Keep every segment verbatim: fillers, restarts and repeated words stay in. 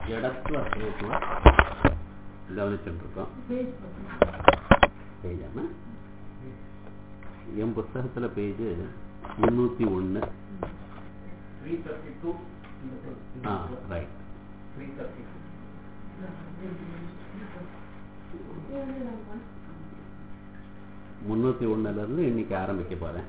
ஜடத்துவ ஹேத்துவ கவனிச்சுருக்கோம். பேஜாம என் புத்தகத்துல பேஜ் முன்னூத்தி ஒன்னு. ரைட். முன்னூத்தி ஒண்ணுல இருந்து இன்னைக்கு ஆரம்பிக்க போறேன்.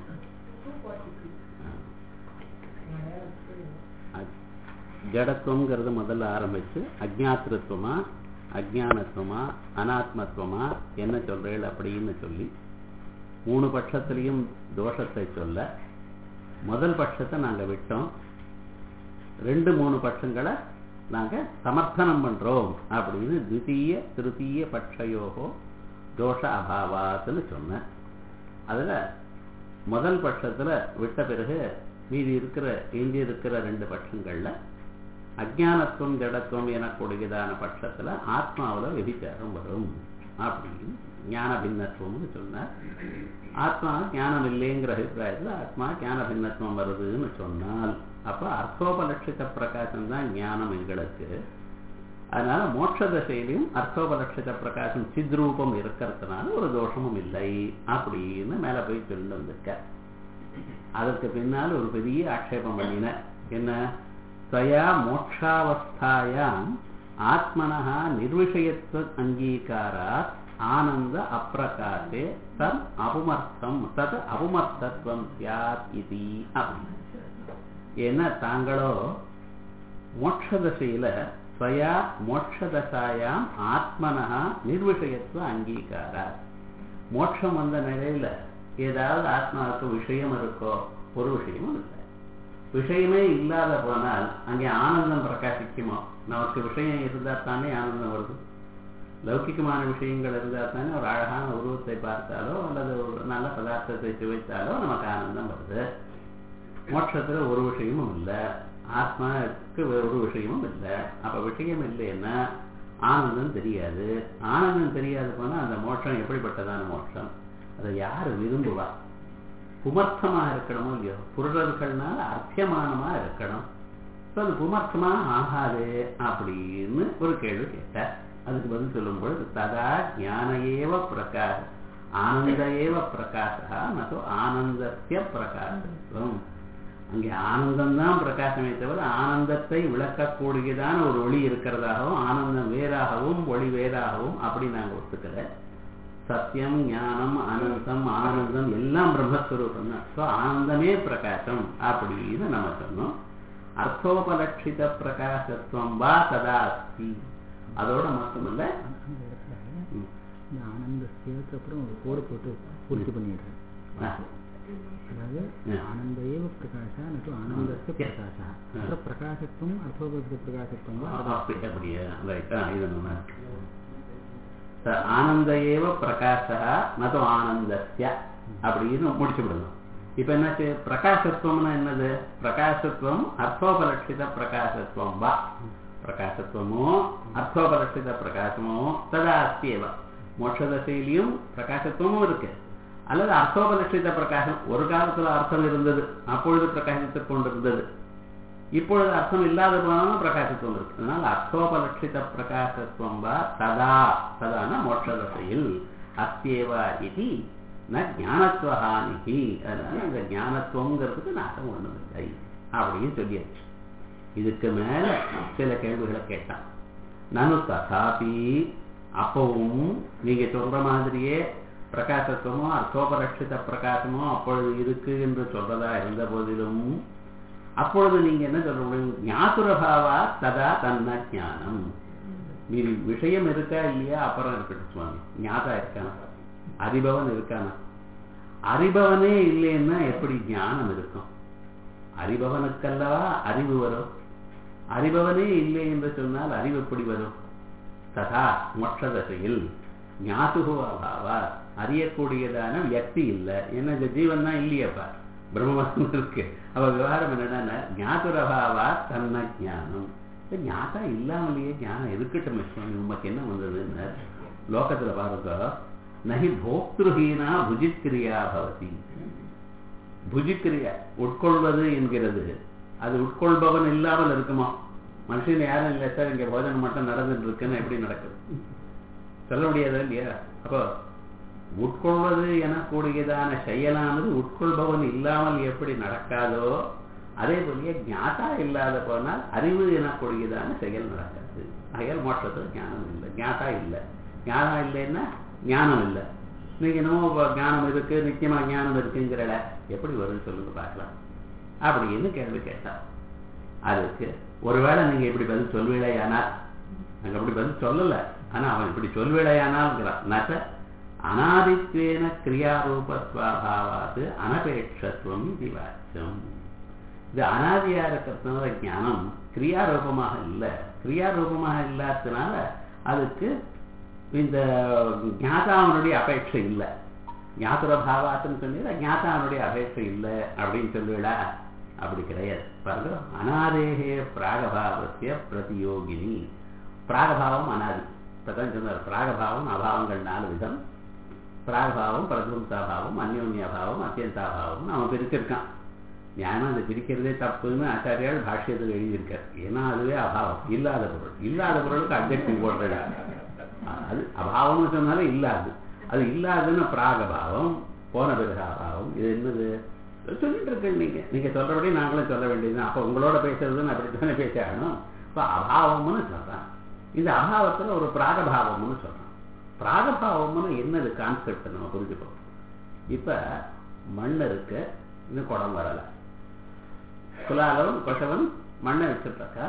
ஜடத்துவம்ங்கிறது முதல்ல ஆரம்பிச்சு அஜ்ஞாத்திருத்துவமா அஜ்ஞானத்துவமா அனாத்மத்துவமா என்ன சொல்றேன் அப்படின்னு சொல்லி மூணு பட்சத்திலையும் தோஷத்தை சொல்ல முதல் பட்சத்தை நாங்க விட்டோம். ரெண்டு மூணு பட்சங்களை நாங்க சமர்த்தனம் பண்றோம் அப்படின்னு தித்தீய திருத்தீய பட்சயோகோ தோஷ அபாவாத்துன்னு சொன்னேன். அதுல முதல் பட்சத்துல விட்ட பிறகு மீதி இருக்கிற இந்தி இருக்கிற ரெண்டு பட்சங்கள்ல அஜ்ஞானத்துவம் ஜடத்துவம் எனக்கூடியதான பட்சத்துல ஆத்மாவில விபிச்சாரம் வரும் அப்படின்னு ஞான பின்னத்துவம்னு சொன்னார். ஆத்மா ஞானம் இல்லைங்கிற அபிப்பிராயத்தில் ஆத்மா ஞான பின்னத்துவம் வருதுன்னு சொன்னால் அப்ப அர்த்தோபலட்சித பிரகாசம் தான் ஞானம் எங்களுக்கு. அதனால மோட்ச தசையிலையும் அர்த்தோபலட்சித பிரகாசம் சித்ரூபம் இருக்கிறதுனால ஒரு தோஷமும் இல்லை அப்படின்னு மேல போய் சொல்லி வந்திருக்க. அதற்கு பின்னால் ஒரு பெரிய ஆட்சேபம் பண்ணின. என்ன? தயா மோட்சாவஸ்தாயாம் ஆத்மனஹா நிர்விஷயத்துவ அங்கீகாராத் ஆனந்த அப்பிரகாசே தத் அபுமர்த்தம் தத் அபுமர்த்தத்துவம் சியாத் இதி. அப்படி ஏன்னா தாங்களோ மோட்சதசையில ஸ்வயா மோட்சதசாயாம் ஆத்மனஹா நிர்விஷயத்துவ அங்கீகாராத் மோட்சம் வந்த நிலையில ஏதாவது ஆத்மாவுக்கு விஷயம் இருக்கோ? ஒரு விஷயமும் இல்லை. விஷயமே இல்லாத போனால் அங்கே ஆனந்தம் பிரகாசிக்குமோ? நமக்கு விஷயம் இருந்தா தானே ஆனந்தம் வருது. லௌகிகமான விஷயங்கள் இருந்தா தானே ஒரு அழகான உருவத்தை பார்த்தாலோ அல்லது ஒரு நல்ல பதார்த்தத்தை சுவைத்தாலோ நமக்கு ஆனந்தம் வருது. மோட்சத்துல ஒரு விஷயமும் இல்லை, ஆத்மாவுக்கு ஒரு விஷயமும் இல்லை. அப்ப விஷயம் இல்லைன்னா ஆனந்தம் தெரியாது. ஆனந்தம் தெரியாது போனா அந்த மோட்சம் எப்படிப்பட்டதான மோட்சம்? அதை யாரு விரும்புவா? புமர்த்தமாக இருக்கணுமோ இல்லையோ? புருடர்கள்னால அர்த்தியமானமா இருக்கணும். அது புமர்த்தமா ஆகாது அப்படின்னு ஒரு கேள்வி கேட்டார். அதுக்கு பதில் சொல்லும் பொழுது ததா ஞான ஏவ பிரகாச ஆனந்த ஏவ பிரகாசா நோ ஆனந்தத்திய பிரகாசம். அங்கே ஆனந்தம்தான் பிரகாசமே தவிர ஆனந்தத்தை விளக்கக்கூடியதான ஒரு ஒளி இருக்கிறதாகவும் ஆனந்தம் வேறாகவும் ஒளி வேறாகவும் அப்படி நாங்கள் ஒத்துக்கல. சத்தியம் ஞானம் அனந்தம் ஆனந்தம் எல்லாம் பிரம்மஸ்வரூபம் தான். ஸோ ஆனந்தமே பிரகாசம் அப்படின்னு நம்ம சொன்னோம். அர்த்தோபலட்சித பிரகாசத்துவம் வா ததா அஸ்தி. அதோட மட்டுமல்ல ஆனந்தத்துக்கு அப்புறம் ஒரு கோடு போட்டு பூர்த்தி பண்ணிடுறேன். அதாவது ஆனந்தேவ பிரகாசா மற்றும் ஆனந்தஸ்ய பிரகாசா அப்புறம் பிரகாசத்துவம் அர்த்தோபலட்சித பிரகாசத்துவம் அப்படியே ரைட்டா? இது ஆனந்த ஏவ பிரகாசா நோ ஆனந்தஸ்ய அப்படின்னு முடிச்சு விடணும். இப்ப என்னாச்சு? பிரகாசத்துவம்னா என்னது? பிரகாசத்துவம் அர்த்தோபலட்சித பிரகாசத்துவம் வா. பிரகாசத்துவமோ அர்த்தோபலட்சித பிரகாசமோ ததா அஸ்தியேவ. மோட்சதசையிலையும் பிரகாசத்துவமும் இருக்கு, அல்லது அர்த்தோபலட்சித பிரகாசம். ஒரு காலத்துல அர்த்தம் இருந்தது, அப்பொழுது பிரகாசித்துக் கொண்டிருந்தது. இப்பொழுது அர்த்தம் இல்லாத போனாலும் பிரகாசத்துவம் இருக்கு. அதனால அர்த்தோபலட்சித பிரகாசத்துவம் வா ததா ததான மோட்சதசையில் அஸ்தியேவா இது ந ஞானத்துவஹானிகி. அதனால அந்த ஞானத்துவங்கிறதுக்கு நாட்டம் ஒண்ணும் இல்லை அப்படின்னு சொல்லியாச்சு. இதுக்கு மேல சில கேள்விகளை கேட்டான். நனு ததாபி அப்பவும் நீங்க சொல்ற மாதிரியே பிரகாசத்துவமோ அர்த்தோபலட்சித பிரகாசமோ அப்பொழுது இருக்கு என்று சொல்றதா இருந்த போதிலும் அப்பொழுது நீங்க என்ன சொல்ல முடியும்? ஞாதுரபாவா ததா தன்ன ஞானம். மீறி விஷயம் இருக்கா இல்லையா அப்புறம் இருக்கட்டும் சுவாமி. ஞாதா இருக்கானா? அறிபவன் இருக்கானா? அறிபவனே இல்லைன்னா எப்படி ஞானம் இருக்கும்? அறிபவனுக்கல்லவா அறிவு வரும். அறிபவனே இல்லை என்று சொன்னால் அறிவு எப்படி வரும்? ததா மோட்சதசையில் ஞாதுகு அபாவா அறியக்கூடியதான வியக்தி இல்லை. என்ன இந்த ஜீவன் தான் இல்லையப்பா, பிரம்மம் இருக்கு. அவ விவகாரம் என்னன்னா ஞாதுரபாவா தன்ன ஞானம். ஞாதா இல்லாமலேயே ஞானம் இருக்கட்டும் சுவாமி, உமக்கு என்ன வந்ததுன்னு லோகத்துல பாருங்க. நகி போக்திருஹீனா புஜிக்கிரியா பவதி. புஜிக்கிரியா உட்கொள்வது என்கிறது அது உட்கொள்பவன் இல்லாமல் இருக்குமா? மனுஷன் யாரும் இல்லை சார் இங்க போஜனம் மட்டும் நடந்துட்டு இருக்குன்னு எப்படி நடக்குது சொல்ல முடியாது இல்லையா? அப்போ உட்கொள்வது எனக்கூடியதான செயலானது உட்கொள்பவன் இல்லாமல் எப்படி நடக்காதோ அதே போலயே ஞாதா இல்லாத போனால் அறிவு எனக்கூடியதான செயல் நடக்காது. அயல் மோட்சத்தில் ஞானம் இல்லை, ஞாதா இல்லை. ஞானம் இல்லைன்னா ஞானம் இல்லை. நீங்க என்னமோ ஞானம் இருக்கு, நிச்சயமா ஞானம் இருக்குங்கிறட எப்படி வரும்னு சொல்லுங்க பார்க்கலாம் அப்படின்னு கேள்வி கேட்டா அதுக்கு ஒருவேளை நீங்க இப்படி பதில் சொல்வீழையானால், நாங்க அப்படி பதில் சொல்லல, ஆனா அவன் இப்படி சொல்வீழையானால் அநாதித்வேன கிரியாரூபஸ்வாபாவாது அனபேட்சத்துவம் இது வாச்சம். இது அனாதியா இருக்கிறதுனால ஞானம் கிரியாரூபமாக இல்லை. கிரியாரூபமாக இல்லாததுனால அதுக்கு இந்த ஞாதாவனுடைய அபேட்சை இல்லை. ஞாதுர பாவாத்துன்னு சொன்னீங்க, ஞாதாவனுடைய அபேட்சை இல்லை அப்படின்னு சொல்லுவிடா. அப்படி கிடையாது. பாருங்க, அனாதேகே பிராகபாவசிய பிரதியோகினி. பிராகபாவம் அனாதி. இப்பதான் சொன்னார் பிராகபாவம் அபாவங்கள் நாலு விதம். பிராகபாவம், பிரதிபும்சாபாவம், அந்யோன்யாபாவம், அத்தியந்தாபாவம் அவன் பிரிச்சிருக்கான். ஞானம் அதை பிரிக்கிறதே தப்புன்னு ஆச்சாரியால் பாஷ்யத்தில் எழுதியிருக்கார். ஏன்னா அதுவே அபாவம், இல்லாத பொருள். இல்லாத பொருளுக்கு அப்ஜெக்டிவ் போடுறா. அது அபாவம்னு சொன்னாலும் இல்லாது. அது இல்லாதுன்னு பிராகபாவம், போன பிறகு அபாவம். இது என்னது சொல்லிட்டு இருக்கு. நீங்க நீங்க சொல்றபடி நாங்களும் சொல்ல வேண்டியதுதான். அப்ப உங்களோட பேசுறதுன்னு அப்படித்தானே பேச ஆகணும். இப்ப அபாவம்னு சொல்றான். இந்த அபாவத்துல ஒரு பிராகபாவம்னு சொல்றான். பிராகபாவம்னு என்னது கான்செப்ட் நம்ம புரிஞ்சுப்போம். இப்ப மண் இருக்கு, இன்னும் குடம் வரல. குலாலவன் கொசவன் மண்ணை வச்சுட்டாக்கா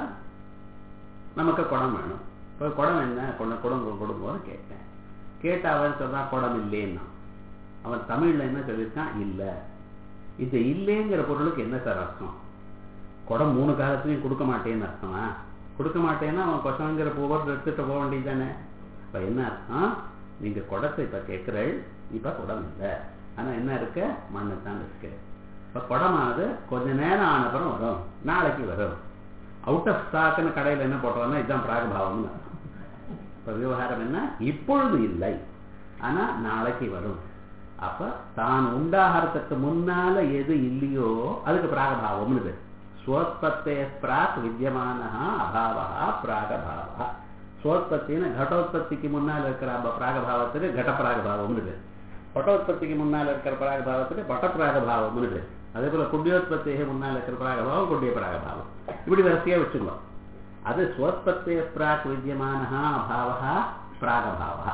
நமக்கு குடம் வேணும். இப்போ குடம் என்ன கொண்டு குடம் கொடுங்கன்னு கேட்டேன். கேட்ட அவன் சொல்றான் குடம் இல்லைன்னா. அவன் தமிழ்ல என்ன சொல்லியிருக்கான்? இல்லை. இந்த இல்லைங்கிற பொருளுக்கு என்ன சார் அர்த்தம்? குடம் மூணு காலத்துலையும் கொடுக்க மாட்டேன்னு அர்த்தமா? கொடுக்க மாட்டேன்னா அவன் கொசவங்கிற பூவர் எடுத்துட்டு போக வேண்டியது தானே. இப்போ என்ன அர்த்தம்? நீங்க குடத்தை இப்ப கேட்கிறள், இப்ப குடம் இல்லை, ஆனா என்ன இருக்க? மண்ணு தான் இருக்கு. இப்ப குடமானது கொஞ்ச நேரம் ஆனப்புறம் வரும், நாளைக்கு வரும். அவுட் ஆஃப் ஸ்டாக்னு கடையில் என்ன போட்டோம்னா இதுதான் பிராகபாவம்னு. இப்ப விவகாரம் என்ன? இப்பொழுது இல்லை, ஆனா நாளைக்கு வரும். அப்ப தான் உண்டாகிறதுக்கு முன்னால எது இல்லையோ அதுக்கு பிராகபாவம்னு பேர். ஸ்வோத்பத்தே பிராக் வித்யமான அபாவா பிராகபாவா. ஸ்வோத்பத்தின்னு கடோத்பத்திக்கு முன்னால் இருக்கிற பிராகபாவத்துக்கு கட பிராகபாவம்னு பேர். பட்டோத்பத்திக்கு முன்னால் இருக்கிற பிராகபாவத்துக்கு பட்ட பிராகபாவம்னு பேர். அதே போல குண்டியோத்பத்திக்கு முன்னால் இருக்கிற பிராகபாவம் குண்டிய பிராகபாவம். இப்படி வரிசையா வச்சுக்கலாம். அது ஸ்வோத்பத்தே பிராக் வித்யமான அபாவா பிராகபாவா.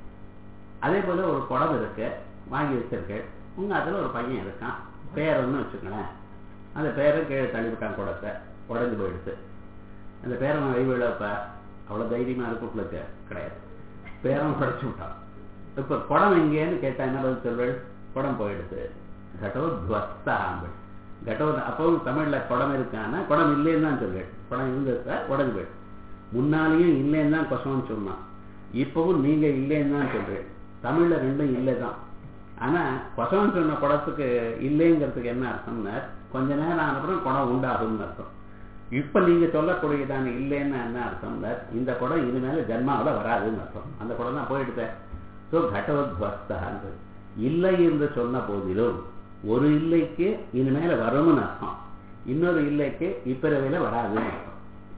அதே போல ஒரு குடம் இருக்கு, வாங்கி வச்சிருக்கு. உங்க அதுல ஒரு பையன் இருக்கான், பேரன்னு வச்சுக்கலேன். அந்த பேரை கீழே தள்ளிவிட்டான், குடத்தை உடஞ்சு போயிடுச்சு. அந்த பேரனை வைவிழப்ப அவ்வளவு தைரியமா இருக்குங்களுக்கு கிடையாது. பேரன் படைச்சு விட்டான். இப்ப குடம் எங்கேன்னு கேட்டா என்ன பதில் சொல்வேள்? குடம் போயிடுச்சு. கடோத்வஸ்தாம்பள். கடோ அப்பவும் தமிழ்ல குடம் இருக்கான்னா குடம் இல்லைன்னு தான் சொல்வேள். குடம் இருந்தது உடஞ்சு போயிடு. முன்னாலேயும் இல்லைன்னு தான் கொசவன் சொன்னான், இப்பவும் நீங்க இல்லைன்னு தான் சொல்றேன். தமிழ்ல ரெண்டும் இல்லை தான். ஆனா கொசவன் சொன்ன குடத்துக்கு இல்லைங்கிறதுக்கு என்ன அர்த்தம்னா கொஞ்ச நேரம் ஆனப்புறம் குடம் உண்டாகும்னு அர்த்தம். இப்ப நீங்க சொல்லக்கூடியதான இல்லைன்னு என்ன அர்த்தம்ல, இந்த குடம் இனிமேல ஜன்மாவில வராதுன்னு அர்த்தம். அந்த குடம் தான் போயிடுச்ச. ஸோ கடோத்வஸ்தான்னு இல்லை என்று சொன்ன போதிலும் ஒரு இல்லைக்கு இனிமேல வரும்னு அர்த்தம், இன்னொரு இல்லைக்கு இப்பிறவையில வராதுன்னு அர்த்தம்.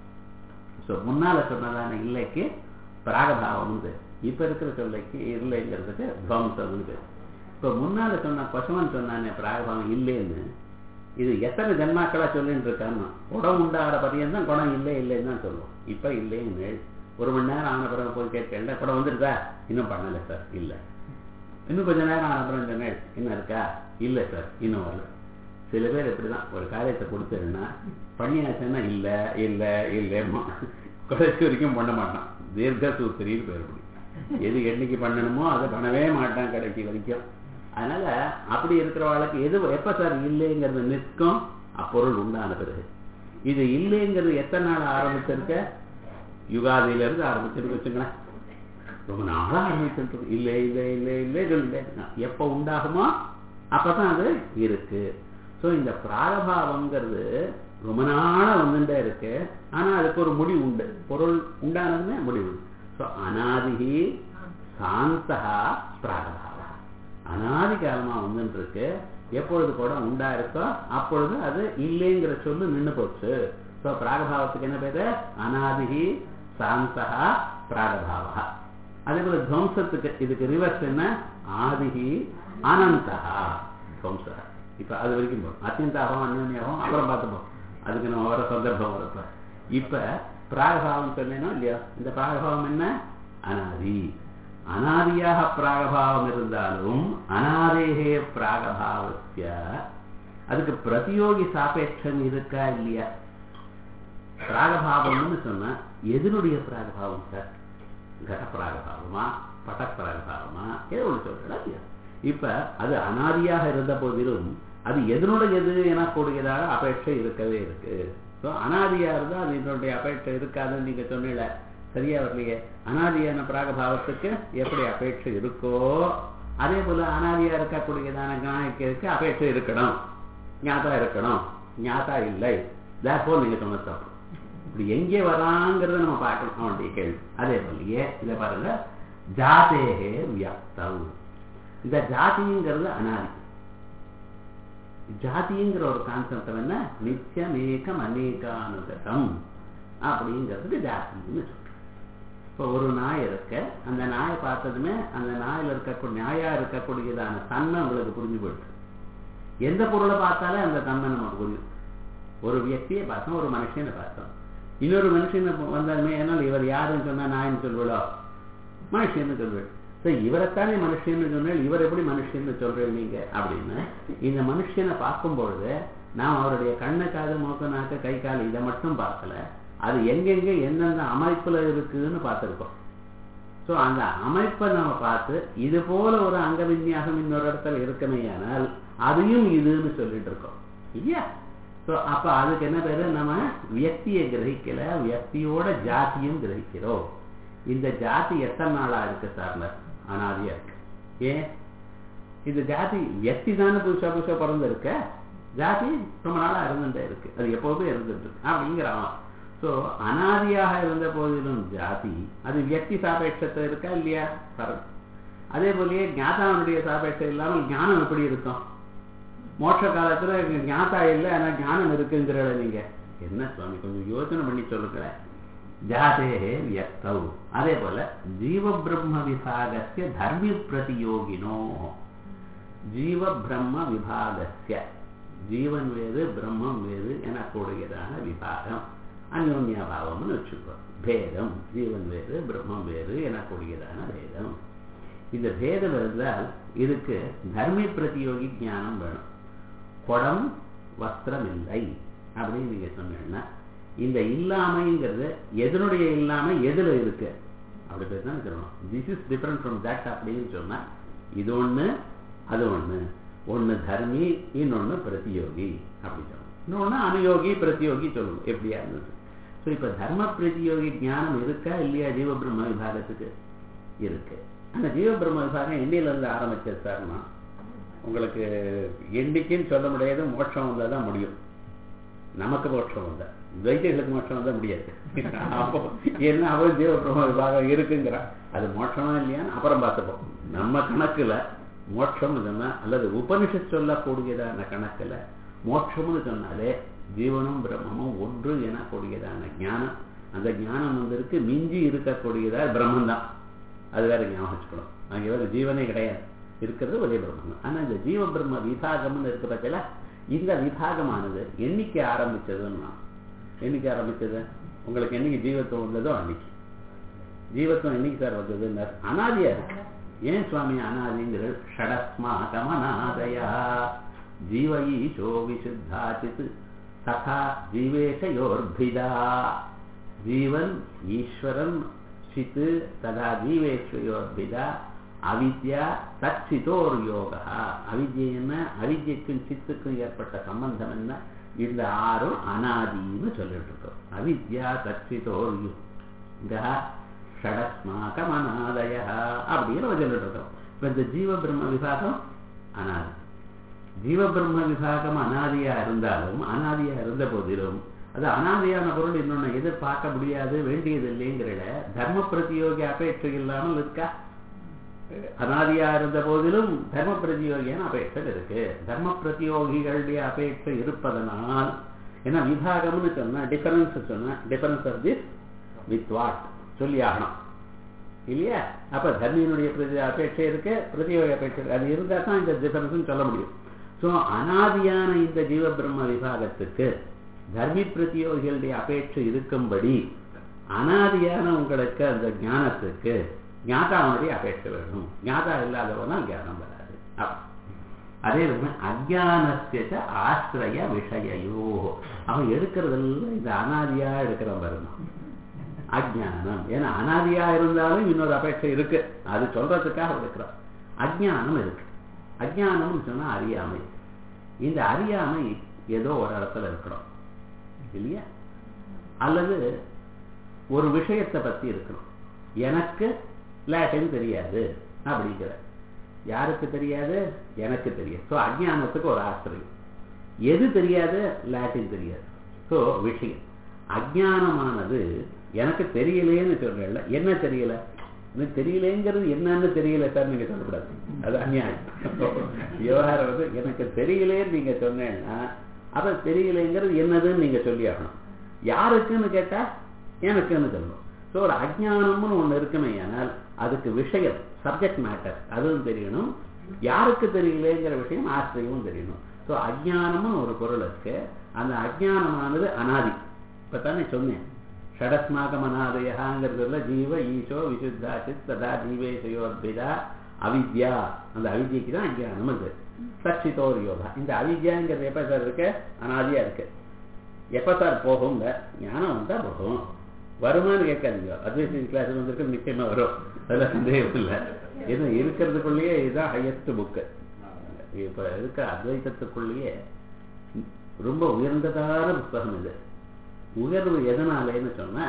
ஸோ முன்னால சொன்னதான இல்லைக்கு பிராகபாவம், இப்ப இருக்கிற சொல்லைக்கு இல்லைங்கிறதுக்கு துவம்சம்னு பேர். இப்போ முன்னால சொன்ன கொசவன் சொன்னானே பிராகபாவம் இல்லைன்னு, இது எத்தனை ஜன்மாக்களா சொல்லிட்டு இருக்கான்னு. குடம் உண்டாகிற பரியன் தான் குடம் இல்லை இல்லைன்னு தான் சொல்லுவோம். இப்ப இல்லைன்னு ஒரு மணி நேரம் ஆன பிறகு போய் கேட்க குடம் வந்துருக்கா? இன்னும் பண்ணல சார், இல்லை. இன்னும் கொஞ்ச நேரம் ஆன பிறகு இந்த நேள் என்ன இருக்கா? இல்லை சார், இன்னும் வரல. சில பேர் இப்படிதான் ஒரு காரியத்தை கொடுத்துருன்னா பண்ணியாச்சுன்னா இல்லை இல்லை இல்லைம்மா, கடைசி வரைக்கும் பண்ண மாட்டான். தீர்க்க சூத்திரின்னு பேர். எது என்னைக்கு பண்ணணுமோ அதை பண்ணவே மாட்டான் கடைசி வரைக்கும். அதனால அப்படி இருக்கிறவாளுக்கு எது எப்ப சார் இல்லைங்கிறது நிற்கும்? அப்பொருள் உண்டான பிறகு. இது இல்லைங்கிறது எத்தனை நாள் ஆரம்பிச்சிருக்க? யுகாதியில இருந்து ஆரம்பிச்சிருக்கு வச்சுங்களேன். ரொம்ப நாளா ஆரம்பிச்சிருக்கு. இல்லை இல்லை இல்லை இல்லை இல்லை எப்ப உண்டாகுமோ அப்பதான் அது இருக்கு. ஸோ இந்த பிராரபாவங்கிறது ரொம்ப நாளா வந்துட்டே இருக்கு. ஆனா அதுக்கு ஒரு முடிவு உண்டு. பொருள் உண்டானதுமே முடிவு. ஸோ அநாதிகி சாந்தா பிராரபாவம். அநாதி காலமா வந்துட்டு இருக்கு. எப்பொழுது கூட உண்டா இருக்கோ அப்பொழுது அது இல்லைங்கிற சொல்லு நின்று போச்சு. ஸோ பிராகபாவத்துக்கு என்ன பேரு? அனாதிஹி சாந்தா பிராகபாவா. அதே போல துவம்சத்துக்கு இதுக்கு ரிவர்ஸ் என்ன? ஆதிஹி அனந்தா துவம்சா. இப்ப அது வரைக்கும் போகும். அத்தியந்தாகவும் அந்யோன்யாகவும் அப்புறம் பார்த்துப்போம், அதுக்கு நம்ம வர சந்தர்ப்பம் வரப்ப. இப்ப பிராகபாவம் சொன்னேனோ இல்லையோ, இந்த பிராகபாவம் என்ன? அனாதி. அனாதியாக பிராகபாவம் இருந்தாலும் அனாதேகே பிராகபாவஸ்ய அதுக்கு பிரதியோகி சாபேட்சம் இருக்கா இல்லையா? பிராகபாவம்னு சொன்னா எதனுடைய பிராகபாவம் சார்? கட பிராகபாவமா பட பிராகபாவமா ஏதோ ஒன்று சொல்றா இல்லையா? இப்ப அது அனாதியாக இருந்த போதிலும் அது எதனுடைய எது எனக்கூடியதாக அபேட்சை இருக்கவே இருக்கு. ஸோ அனாதியா இருந்தா அது இதனுடைய அபேட்சை இருக்காதுன்னு நீங்க சொன்னீங்க, சரியா வரலையே. அனாதியான பிராகபாவத்துக்கு எப்படி அபேட்சை இருக்கோ அதே போல அனாதியா இருக்கக்கூடியதான ஞானக்கு அபேட்சை இருக்கணும், ஞாதா இருக்கணும். ஞாதா இல்லை, தேர்ஃபோர் நீங்க சொன்ன தப்பு. இப்படி எங்கே வராங்கிறத நம்ம பார்க்கணும் அவனுடைய கேள்வி. அதே போலயே இதை பாருங்க, ஜாதேகே வியக்தம். இந்த ஜாதிங்கிறது அனாதி. ஜாதிங்கிற ஒரு கான்செப்ட் என்ன? நித்தியமேகம் அநேகானுகதம் அப்படிங்கிறதுக்கு ஜாதின்னு சொல்றோம். இப்போ ஒரு நாய் இருக்க, அந்த நாயை பார்த்ததுமே அந்த நாயில இருக்கக்கூடிய நாயா இருக்கக்கூடியதான தன்மை உங்களுக்கு புரிஞ்சு போயிடுது. எந்த பொருளை பார்த்தாலும் அந்த தன்மை நமக்கு புரியும். ஒரு வியக்தியை பார்த்தோம், ஒரு மனுஷனை பார்த்தோம், இன்னொரு மனுஷனை வந்தாலுமே ஏன்னால் இவர் யாருன்னு சொன்னா நாயின்னு சொல்லுவா, மனுஷன்னு சொல்வேன். இவரைத்தானே மனுஷன்னு சொன்னால் இவர் எப்படி மனுஷன்னு சொல்றேன் நீங்க அப்படின்னு. இந்த மனுஷனை பார்க்கும்பொழுது நாம் அவருடைய கண்ணை காது மூக்க நாக்க கை கால் இதை மட்டும் பார்க்கல, அது எங்கெங்க எந்தெந்த அமைப்புல இருக்குன்னு பார்த்திருக்கோம். ஸோ அந்த அமைப்பை நம்ம பார்த்து இது போல ஒரு அங்க விநியாசம் இன்னொரு இடத்துல இருக்குமே ஆனால் அதையும் இதுன்னு சொல்லிட்டு இருக்கோம் இல்லையா? ஸோ அப்ப அதுக்கு என்ன பேரு? நம்ம வியக்தியை கிரகிக்கல, வியக்தியோட ஜாதியும் கிரகிக்கிறோம். இந்த ஜாதி எத்தனை நாளா இருக்கு சார்ல? அனாதியா இருக்கு. ஏன் இது ஜாதி? வியக்தி தானே புதுசா புதுசா பிறந்து இருக்க, ஜாதி ரொம்ப நாளா இருந்துட்டே இருக்கு, அது எப்போதும் இருந்துட்டு இருக்கு அப்படிங்கிறான். ஸோ அனாதியாக இருந்த போதிலும் ஜாதி அது வியக்தி சாபேட்சத்தை இருக்கா இல்லையா? அதே போலயே ஞாதாவுடைய சாபேட்சம் இல்லாமல் ஞானம் எப்படி இருக்கும்? மோட்ச காலத்துல ஞாதா இல்லை ஆனா ஞானம் இருக்குங்கிற நீங்க என்ன சுவாமி கொஞ்சம் யோசனை பண்ணி சொல்லுங்களேன். ஜாதேஹே வியக்தௌ. அதே போல ஜீவ பிரம்ம விபாகஸ்ய தர்மி பிரதியோகினோ. ஜீவ பிரம்ம விபாகஸ்ய ஜீவன் வேறு பிரம்மம் வேறு எனக்கூடியதான விபாகம் அந்யோன்யாபாவம்னு வச்சுக்கோ. பேதம், ஜீவன் வேறு பிரம்மம் வேறு எனக்கூடியதான பேதம். இந்த பேதம் இருந்தால் இதுக்கு தர்மி பிரதியோகி ஞானம் வேணும். குடம் வஸ்திரம் இல்லை அப்படின்னு நீங்க சொன்னீங்கன்னா இந்த இல்லாமைங்கிறது எதனுடைய இல்லாம எதுல இருக்கு அப்படி பேர் தான் சொல்லணும். This is different from that அப்படின்னு சொன்னா இது ஒண்ணு அது ஒண்ணு, ஒண்ணு தர்மி இன்னொன்னு பிரதியோகி அப்படி சொல்லணும், இன்னொன்னு அனுயோகி பிரதியோகி சொல்லணும். எப்படியா இருந்தது? ஸோ இப்ப தர்ம பிரதியோகி ஞானம் இருக்கா இல்லையா? ஜீவ பிரம்ம விபாகத்துக்கு இருக்கு. அந்த ஜீவ பிரம்ம விபாகம் எண்ணில இருந்து ஆரம்பிச்சது சார்னா உங்களுக்கு எண்ணிக்கைன்னு சொல்ல முடியாது, மோட்சம் வந்தா தான் முடியும். நமக்கு மோட்சம் வந்தா, துவைத்திகளுக்கு மோட்சம் வந்தா முடியாது. அப்போ என்ன அவன் ஜீவ பிரம்ம விபாகம் இருக்குங்கிறான், அது மோட்சமா இல்லையான்னு அப்புறம் பார்த்துப்போம். நம்ம கணக்குல மோட்சம் சொன்னா அல்லது உபனிஷத் சொல்லக்கூடியதான கணக்குல மோட்சம்னு சொன்னாலே ஜீவனும் பிரம்மமும் ஒன்று எனக்கூடியதான ஞானம். அந்த ஞானம் வந்திருக்கு, மிஞ்சி இருக்கக்கூடியதா பிரம்மன் தான். அது வேற ஞாபகம் வச்சுக்கணும். அங்கே வேற ஜீவனே கிடையாது, இருக்கிறது ஒரே பிரம்மன். ஆனா இந்த ஜீவ பிரம்ம விபாகம்னு இருக்க பட்சல இந்த விபாகமானது என்னைக்கு ஆரம்பிச்சதுன்னா, என்னைக்கு ஆரம்பிச்சது? உங்களுக்கு என்னைக்கு ஜீவத்துவம் வந்ததோ அன்னைக்கு. ஜீவத்துவம் என்னைக்கு சார் வந்ததுன்னு அனாதியா இருக்கு. ஏன் சுவாமி அனாதிங்கிற? ஷடஸ்மாகமநாதயா ஜீவஈஷோ விசுத்தாச்சித் ததா ஜீவேஷயோர்பிதா. ஜீவன் ஈஸ்வரன் சித்து ததா ஜீவேஸ்வயோர்பிதா. அவித்யா சச்சித்தோர் யோகா. அவித்யை என்ன? அவித்யக்கும் சித்துக்கும் ஏற்பட்ட சம்பந்தம் என்ன? இந்த ஆறும் அனாதின்னு சொல்லிட்டு இருக்கோம். அவித்யா சச்சித்தோர் யோகா ஷடஸ்மாகமநாதய அப்படின்னு சொல்லிட்டு இருக்கோம். இப்ப இந்த ஜீவ பிரம்ம விபாகம் அனாதி. ஜீவ பிரம்ம விபாகம் அனாதியா இருந்தாலும், அனாதியா இருந்த போதிலும் அது அனாதியான பொருள் இன்னொன்னு எதிர்பார்க்க முடியாது, வேண்டியது இல்லைங்கிற தர்ம பிரதியோகி அபேட்சை இல்லாமல் இருக்கா? அனாதியா இருந்த போதிலும் தர்ம பிரதியோகியான அபேட்சை இருக்கு. தர்ம பிரதியோகிகளுடைய அபேட்சை இருப்பதனால் ஏன்னா விபாகம்னு சொன்னா டிஃபரன்ஸ் சொன்னா difference of this with what சொல்லி ஆகணும் இல்லையா? அப்ப தர்மியினுடைய பிரதி அபேட்சை இருக்கு, பிரதியோக அபேட்சை இருக்கு. அது இருந்தா தான் இந்த டிஃபரன்ஸ் சொல்ல முடியும். ஸோ அனாதியான இந்த ஜீவ பிரம்ம விபாகத்துக்கு தர்மி பிரதியோகிகளுடைய அபேட்சை இருக்கும்படி அனாதியான உங்களுக்கு அந்த ஞானத்துக்கு ஞாதாவுடைய அபேட்சை வேணும். ஞாதா இல்லாதவனா ஞானம் வராது. அதே அஜானஸ்ய ஆசிரிய விஷயோ அவன் எடுக்கிறதெல்லாம் இந்த அனாதியா எடுக்கிறவன் வரணும் அஜானம். ஏன்னா அனாதியா இருந்தாலும் இன்னொரு அபேட்சை இருக்கு, அது சொல்றதுக்காக எடுக்கிறான். அஜானம் இருக்கு. அஜானம்னு சொன்னா அறியாமை. இந்த அறியாமை ஏதோ ஒரு இடத்துல இருக்கணும் இல்லையா? அல்லது ஒரு விஷயத்தை பத்தி இருக்கணும். எனக்கு லாட்டின் தெரியாது அப்படிங்கிற, யாருக்கு தெரியாது? எனக்கு தெரியாது. ஸோ அஜானத்துக்கு ஒரு ஆசிரியம். எது தெரியாது? லாட்டின் தெரியாது. ஸோ விஷயம் அஜானமானது எனக்கு தெரியலேன்னு சொல்றேன்ல, என்ன தெரியல? எனக்கு தெரியலேங்கிறது என்னன்னு தெரியல சார் நீங்க சொல்லக்கூடாது, அது அநியாயம். விவகாரம் வந்து எனக்கு தெரியலேன்னு நீங்க சொன்னேன்னா அப்ப தெரியலேங்கிறது என்னதுன்னு நீங்க சொல்லி ஆகணும். யாருக்குன்னு கேட்டா எனக்குன்னு சொல்லணும். ஸோ ஒரு அஜானம்னு ஒண்ணு இருக்குமே, ஆனால் அதுக்கு விஷயம் சப்ஜெக்ட் மேட்டர் அதுவும் தெரியணும். யாருக்கு தெரியலேங்கிற விஷயம் ஆசிரியமும் தெரியணும். ஸோ அஜானம்னு ஒரு பொருள் இருக்கு. அந்த அஜானமானது அனாதி. இப்ப தானே சொன்னேன் ஷடஸ்மாகம் அநாதயங்கிறதுல ஜீவ ஈசோ விசுத்தா சித் ததா ஜீவேசயோ அத்வைதா அவித்யா. அந்த அவித்யக்கு தான் அஜானம். அது சச்சிதோர் யோகா. இந்த அவித்யாங்கிறது எப்ப சார் இருக்கு? அனாதியா இருக்கு. எப்ப சார் போகும்? ஞானம் வந்தா போகும். வருமானு கேட்காதீங்க. அத்வைத கிளாஸ் வந்திருக்கு, நிச்சயமா வரும், அதுல சந்தேகம் இல்லை. ஏன்னா இருக்கிறதுக்குள்ளேயே இதுதான் ஹையஸ்ட் புக்கு. இப்ப இருக்க அத்வைதத்துக்குள்ளேயே ரொம்ப உயர்ந்ததான புத்தகம் இது. உயர்வு எதனாலேன்னு சொன்னா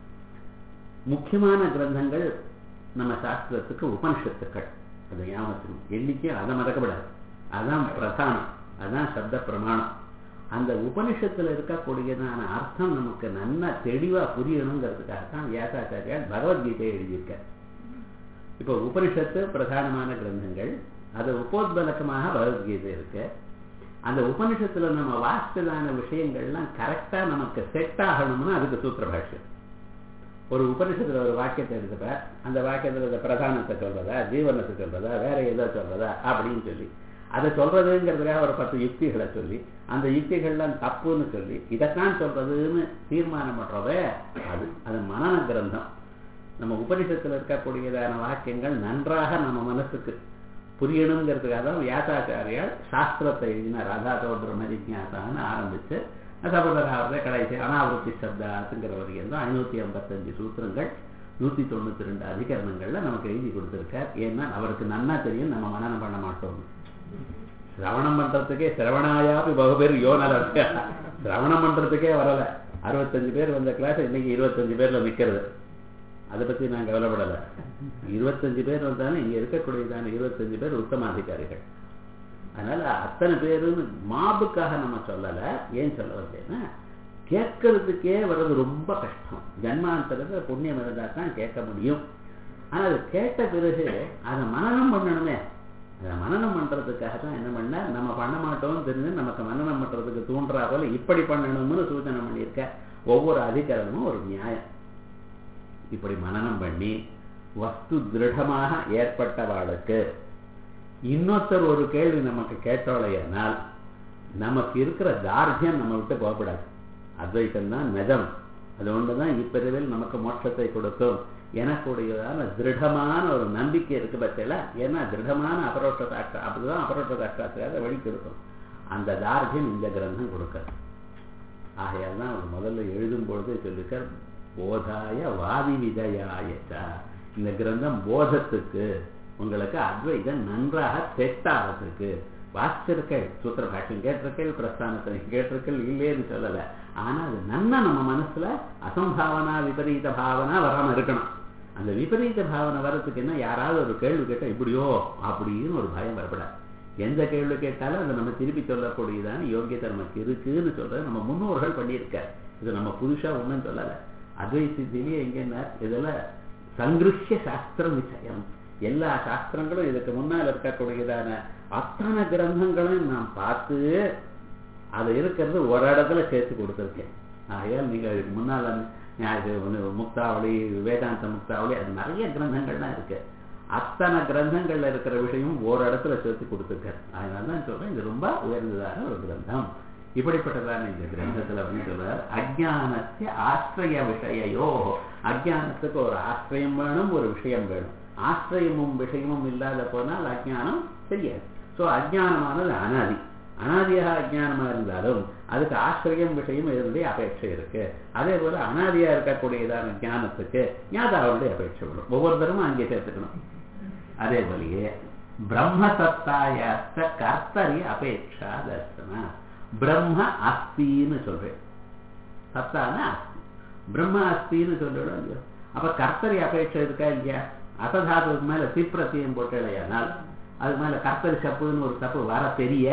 முக்கியமான கிரந்தங்கள் நம்ம சாஸ்திரத்துக்கு உபனிஷத்துக்கள். அது ஞாபகம் எண்ணிக்கை அதை மறக்கப்படாது. அதான் பிரதானம், அதான் சப்த பிரமாணம். அந்த உபனிஷத்துல இருக்கக்கூடியதான அர்த்தம் நமக்கு நல்லா தெளிவா புரியணுங்கிறதுக்காகத்தான் வியாசாச்சாரியார் பகவத்கீதையை எழுதியிருக்க. இப்போ உபனிஷத்து பிரதானமான கிரந்தங்கள், அது உபோத்பலக்கமாக பகவத்கீதை இருக்கு. அந்த உபனிஷத்துல நம்ம வாசித்ததான விஷயங்கள்லாம் கரெக்டா நமக்கு செட் ஆகணும்னா அதுக்கு சூத்திர பாஷ்யம். ஒரு உபனிஷத்துல ஒரு வாக்கியத்தை எடுத்துப்ப, அந்த வாக்கியத்துல பிரதானத்தை சொல்றதா, ஜீவனத்தை சொல்றதா, வேற ஏதோ சொல்றதா அப்படின்னு சொல்லி அதை சொல்றதுங்கிறதுக்காக ஒரு பத்து யுக்திகளை சொல்லி அந்த யுக்திகள்லாம் தப்புன்னு சொல்லி இதைத்தான் சொல்றதுன்னு தீர்மானம் பண்றதே அது அது மனன கிரந்தம். நம்ம உபனிஷத்துல இருக்கக்கூடியதான வாக்கியங்கள் நன்றாக நம்ம மனசுக்கு புரியணுங்கிறதுக்காக தான் வியாசாச்சாரியால் சாஸ்திரத்தை எழுதினார். ராதாதோ பிரம்ம ஜிக்ஞாசான்னு ஆரம்பிச்சு சபதராவதே கடைசி அனாவிருத்தி சப்தாத்துங்கிற வரைக்கும் தான் ஐநூத்தி ஐம்பத்தஞ்சு சூத்திரங்கள், நூத்தி தொண்ணூத்தி ரெண்டு அதிகரணங்கள்ல நமக்கு எழுதி கொடுத்திருக்கார். ஏன்னா அவருக்கு நன்னா தெரியும் நம்ம மனனம் பண்ண மாட்டோம். சிரவணம் பண்றதுக்கே சிரவணாயாப்பி பகுபேர் யோனல சிரவணம் பண்றதுக்கே வரல. அறுபத்தஞ்சு பேர் வந்த கிளாஸ் இன்னைக்கு இருபத்தஞ்சு பேர்ல நிக்கிறது. அதை பத்தி நான் கவலைப்படலை. இருபத்தஞ்சு பேர் வந்தாலும் இங்க இருக்கக்கூடியதான இருபத்தஞ்சு பேர் உத்தமாதிகாரிகள். அதனால அத்தனை பேருன்னு மாபுக்காக நம்ம சொல்லல. ஏன் சொல்ல வந்தேன்னா கேட்கறதுக்கே வர்றது ரொம்ப கஷ்டம். ஜன்மாந்தரத்துல புண்ணியம் இருந்தா தான் கேட்க முடியும். ஆனா அது கேட்ட பிறகு அதை மனனம் பண்ணணுமே. அதை மனனம் பண்றதுக்காக தான் என்ன பண்ண, நம்ம பண்ண மாட்டோம்னு தெரிஞ்சு நமக்கு மனனம் பண்றதுக்கு தூண்டுறா போல இப்படி பண்ணணும்னு சூச்சனை பண்ணியிருக்க. ஒவ்வொரு அதிகாரமும் ஒரு நியாயம். இப்படி மனனம் பண்ணி வஸ்து திருடமாக ஏற்பட்டவாளுக்கு இன்னொருத்தர் ஒரு கேள்வி நமக்கு கேட்டோலையானால் நமக்கு இருக்கிற தார்த்தியம் நம்ம விட்டு போகக்கூடாது. அத்வைத்தம் தான் நிஜம், அது ஒன்றுதான் இப்பிரிவில் நமக்கு மோட்சத்தை கொடுக்கும் எனக்குடையதான திருடமான ஒரு நம்பிக்கை இருக்கு பட்சல. ஏன்னா திருடமான அபரோட்ச சாட்சா அப்படிதான் அபரோட்ச சாட்சாத்துக்காக வழி கொடுக்கும். அந்த தார்த்தியம் இந்த கிரந்தம் கொடுக்க. ஆகையால் தான் அவர் முதல்ல எழுதும் பொழுது சொல்லிருக்க போதாய வாதி விதயாயச்சா. இந்த கிரந்தம் போதத்துக்கு உங்களுக்கு அத்வைதம் நன்றாக செட் ஆகிறதுக்கு வாசிச்சிருக்கேள், சூத்திர பாஷ்யம் கேட்டிருக்கேள், பிரஸ்தானத்தை கேட்டிருக்கேள், இல்லேன்னு சொல்லல. ஆனா அது நன்னா நம்ம மனசுல அசம்பாவனா விபரீத பாவனா வராம இருக்கணும். அந்த விபரீத பாவனை வர்றதுக்கு என்ன, யாராவது ஒரு கேள்வி கேட்டா இப்படியோ அப்படின்னு ஒரு பயம் வரப்படாது. எந்த கேள்வி கேட்டாலும் அதை நம்ம திருப்பி சொல்லக்கூடியதான யோகியத்தை நமக்கு இருக்குன்னு சொல்றது நம்ம முன்னோர்கள் பண்ணியிருக்க. இது நம்ம புதுசா ஒண்ணும் சொல்லல. அத்வைத்திலேயே எங்கன்னா இதெல்லாம் சங்கிருஷ்ய சாஸ்திர நிச்சயம். எல்லா சாஸ்திரங்களும் இதுக்கு முன்னால் இருக்கக்கூடியதான அத்தனை கிரந்தங்களும் நாம் பார்த்து அது இருக்கிறது ஒரு இடத்துல சேர்த்து கொடுத்துருக்கேன். ஆகையால் நீங்க முன்னால் முக்தாவளி, வேதாந்த முக்தாவளி, அது நிறைய கிரந்தங்கள்லாம் இருக்கு. அத்தனை கிரந்தங்கள்ல இருக்கிற விஷயம் ஒரு இடத்துல சேர்த்து கொடுத்துருக்காரு. அதனாலதான் சொல்றேன் இது ரொம்ப உயர்ந்ததான ஒரு கிரந்தம். இப்படிப்பட்டதான இந்த கிரந்தத்துல வந்து சொல்றார், அஜ்ஞானஸ்ய ஆஸ்ரய விஷயோ, அஜ்ஞானத்துக்கு ஒரு ஆசிரியம் வேணும், ஒரு விஷயம் வேணும். ஆசிரியமும் விஷயமும் இல்லாத போனால் அஜ்ஞானம் தெரியாது. சோ அஜ்ஞானமானது அனாதி. அனாதியாக அஜ்ஞானமா இருந்தாலும் அதுக்கு ஆசிரியம் விஷயம் இதனுடைய அபேட்சை இருக்கு. அதே போல அனாதியா இருக்கக்கூடியதான ஞானத்துக்கு ஞாதாவுடைய அபேட்சை வரும். ஒவ்வொருத்தரும் அங்கே சேர்த்துக்கணும். அதே போலயே பிரம்மசத்தாயாஸ்த கர்த்தரி அபேட்சா தர்சனா. பிரம்ம அஸ்தின்னு சொல்றேன், சத்தான அஸ்தி, பிரம்ம அஸ்தின்னு சொல்றோம் இல்லையோ. அப்ப கர்த்தரி அபேட்சை இருக்கா இல்லையா? அசதாத்துக்கு மேல சிப்ரத்தியம் போட்டு இல்லையானால் அதுக்கு மேல கர்த்தரி சப்புன்னு ஒரு தப்பு வர தெரிய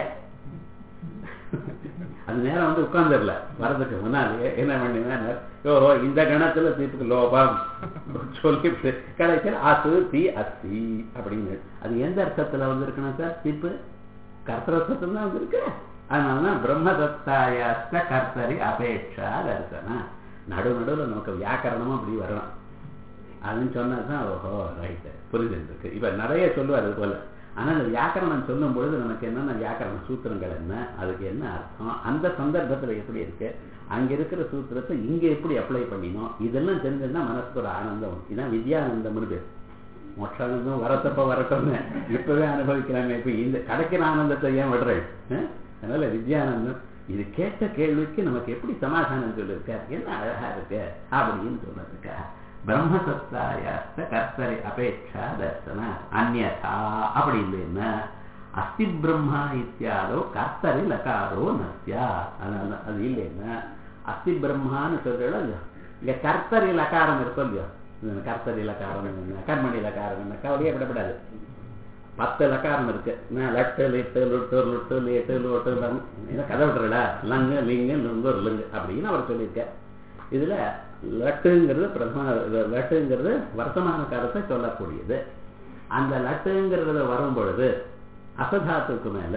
அது நேரம் வந்து உட்கார்ந்துடல. வரதுக்கு முன்னாலே என்ன பண்ணினா, ஓஹோ இந்த கணத்துல தீப்புக்கு லோபம் சொல்லி கடைசியில் அசு தி அஸ்தி அப்படின்னு. அது எந்த அர்த்தத்துல வந்திருக்கணும் சார்? தீப்பு கர்த்தரத்துல தான் வந்திருக்கு. அதனாலதான் பிரம்மதத்தாயாஸ்த கர்த்தரி அபேட்சா தர்சனா. நடு நடுவில் நமக்கு வியாக்கரணமும் அப்படி வரணும். அதுன்னு சொன்னாதான் ஓஹோ ரைட்டு புரிஞ்சிருக்கு. இப்ப நிறைய சொல்லுவார் அது போல. ஆனா அந்த வியாக்கரணம் சொல்லும் பொழுது நமக்கு என்னென்ன வியாக்கரண சூத்திரங்கள் என்ன, அதுக்கு என்ன அர்த்தம், அந்த சந்தர்ப்பத்துல எப்படி இருக்கு, அங்க இருக்கிற சூத்திரத்தை இங்க எப்படி அப்ளை பண்ணினோம், இதெல்லாம் தெரிஞ்சதுன்னா மனசுக்கு ஒரு ஆனந்தம். இதான் வித்யானந்தம்னு பேர். மோட்சானந்தம் வரத்தப்ப வரட்டும்னு இப்பவே அனுபவிக்கிறாங்க. இப்ப இந்த கிடைக்கிற ஆனந்தத்தை ஏன் விடுறேன்? அதனால வித்யானந்தம் இது கேட்ட கேள்விக்கு நமக்கு எப்படி சமாதானம் சொல்லியிருக்காரு, என்ன அழகா இருக்கு அப்படின்னு சொன்னதுக்கா பிரம்மசத்தாயாஸ்த கர்த்தரி அபேட்சா தர்சன. அந்யதா அப்படி இல்லைன்னா அஸ்தி பிரம்மா இத்தியாதோ கர்த்தரி லகாரோ நஸ்யா. அதனால அது இல்லைன்னா அஸ்தி பிரம்மான்னு சொல்றோம் இல்லையோ, இங்க கர்த்தரி லகாரம் இருக்கும் இல்லையோ. கர்த்தரி லகாரம் என்ன, கர்மணி லகாரம் என்ன, கவலையே விடப்படாது. பத்து லக்காரம் இருக்கு. லட்டு லிட்டு லுட்டு லுட்டு லேட்டு லோட்டு லங்கு கதை விட்டுறல லங்கு லிங்கு லுங்கு லுங்கு அப்படின்னு அவர் சொல்லியிருக்க. இதுல லட்டுங்கிறது பிரதம லட்டுங்கிறது வர்த்தமான காலத்தை சொல்லக்கூடியது. அந்த லட்டுங்கிறத வரும் பொழுது அசதாத்துக்கு மேல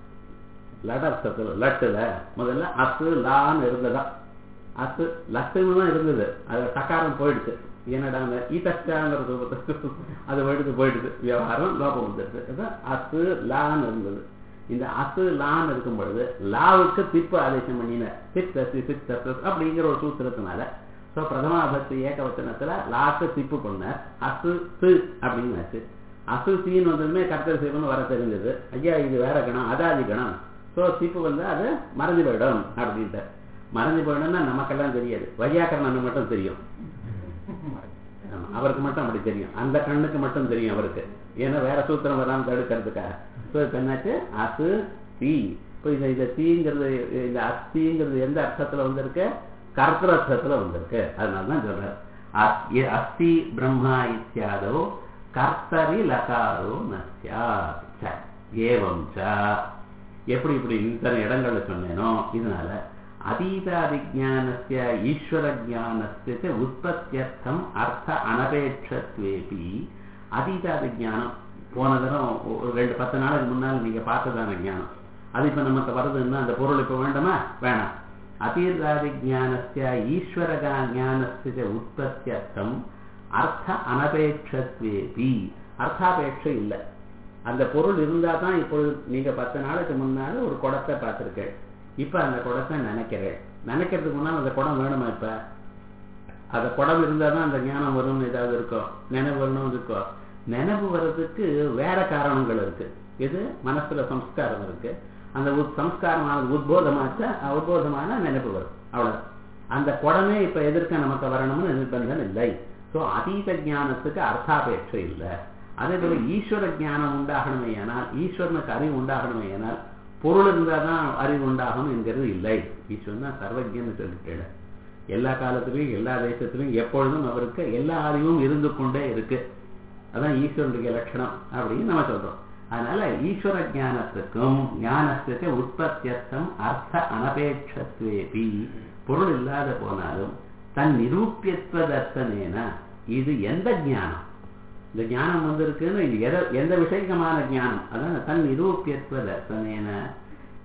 லடர்த்தத்துல லட்டுல முதல்ல அசு லான்னு இருந்ததா. அசு லட்டுன்னு தான் இருந்தது, அது டக்காரம் போயிடுச்சு. என்னடா ஈட்டாங்கிறது அது எடுத்து போயிடுது, விவகாரம் லோபம் வந்துடுது. அசு லான்னு இருந்தது. இந்த அசு லான்னு இருக்கும் பொழுது லாவுக்கு திப்பு ஆதேசம் பண்ணின சித்தசி சித்தஸ் அப்படிங்கிற ஒரு சூத்திரத்தினால ஸோ பிரதமாபத்து ஏகவச்சனத்துல லாக்கு திப்பு பண்ணார். அசு து அப்படின்னு ஆச்சு. அசு தீன்னு வந்ததுமே கர்த்தர் சிவன் வர தெரிஞ்சது. ஐயா இது வேற கணம், அதாதி கணம். ஸோ திப்பு வந்து அது மறைஞ்சு போயிடும் அப்படின்ட்டு. மறைஞ்சு போயிடும்னா நமக்கெல்லாம் தெரியாது, வையாக்கரணன் மட்டும் தெரியும். அவருக்கு மட்டும் அப்படி தெரியும், அந்த கண்ணுக்கு மட்டும் தெரியும் அவருக்கு. ஏன்னா வேற சூத்திரம் வராமல் தடுக்கிறதுக்காக. ஸோ இப்போ என்னாச்சு, அசு தீ. இப்போ இந்த இந்த தீங்கிறது இந்த அஸ்திங்கிறது எந்த அர்த்தத்துல வந்திருக்கு? கர்த்தரர்த்தத்துல வந்திருக்கு. அதனாலதான் சொல்றாரு அஸ்தி பிரம்மா இத்தியாதோ கர்த்தரி லகாரோ நஸ்யா. ஏவம் ச எப்படி இப்படி இத்தனை இடங்கள்ல சொன்னேனோ இதனால அதீதாதி ஜானஸ்ய ஈஸ்வர ஜானஸ்ய உற்பத்தியர்த்தம் அர்த்த அனபேட்சத்வேபி. அதீதாதி ஜானம் போன தரம் ஒரு ரெண்டு பத்து நாளைக்கு முன்னால் நீங்க பார்த்ததான ஞானம், அது இப்ப நமக்கு வருதுன்னா அந்த பொருள் இப்ப வேண்டாமா? வேணாம். அதீதாதி ஜானஸ்ய ஈஸ்வர ஜானஸ்ய உற்பத்தியர்த்தம் அர்த்த அனபேட்சத்வேபி. அர்த்தாபேட்சை இல்லை, அந்த பொருள் இருந்தா தான். இப்பொழுது நீங்க பத்து நாளைக்கு முன்னால ஒரு குடத்தை பார்த்திருக்கேன், இப்ப அந்த குடத்தை நினைக்கிறேன். நினைக்கிறதுக்கு முன்னால் அந்த குடம் வேணுமா? இப்ப அந்த குடம் இருந்தா தான் அந்த ஞானம் வரும்னு ஏதாவது இருக்கும், நினைவு வரணும் இருக்கோ. நினைவு வர்றதுக்கு வேற காரணங்கள் இருக்கு. இது மனசுல சம்ஸ்காரம் இருக்கு. அந்த சம்ஸ்காரமானது உத்போதமாச்சா உத்போதமான நினைப்பு வரும், அவ்வளவு. அந்த குடமே இப்ப எதிர்க்க நமக்கு வரணும்னு நிர்பந்தம் இல்லை. சோ அதீத ஞானத்துக்கு அர்த்தாபேட்சை இல்லை. அதே போல ஈஸ்வர ஞானம் உண்டாகணுமே ஆனால், ஈஸ்வரனுக்கு அறிவு உண்டாகணுமே ஆனால் பொருள் இருந்தாதான் அறிவு உண்டாகும் என்கிறது இல்லை. ஈஸ்வரன் தான் சர்வஜன்னு சொல்லிட்டு எல்லா காலத்திலையும் எல்லா தேசத்திலும் எப்பொழுதும் அவருக்கு எல்லா அறிவும் இருந்து கொண்டே இருக்கு. அதான் ஈஸ்வரனுடைய லட்சணம் அப்படின்னு நம்ம சொல்றோம். அதனால ஈஸ்வர ஞானத்துக்கும் ஞானத்துக்கு உற்பத்தியர்த்தம் அர்த்த அனபேட்சத்வேபி. பொருள் இல்லாத போனாலும் தன் நிரூபியத்துவ தர்சனேன. இது எந்த ஞானம்? இந்த ஞானம் வந்திருக்குன்னு இது எந்த விஷயமான ஞானம்? அதான் தன் நிரூபியத்துவ தர்சனேன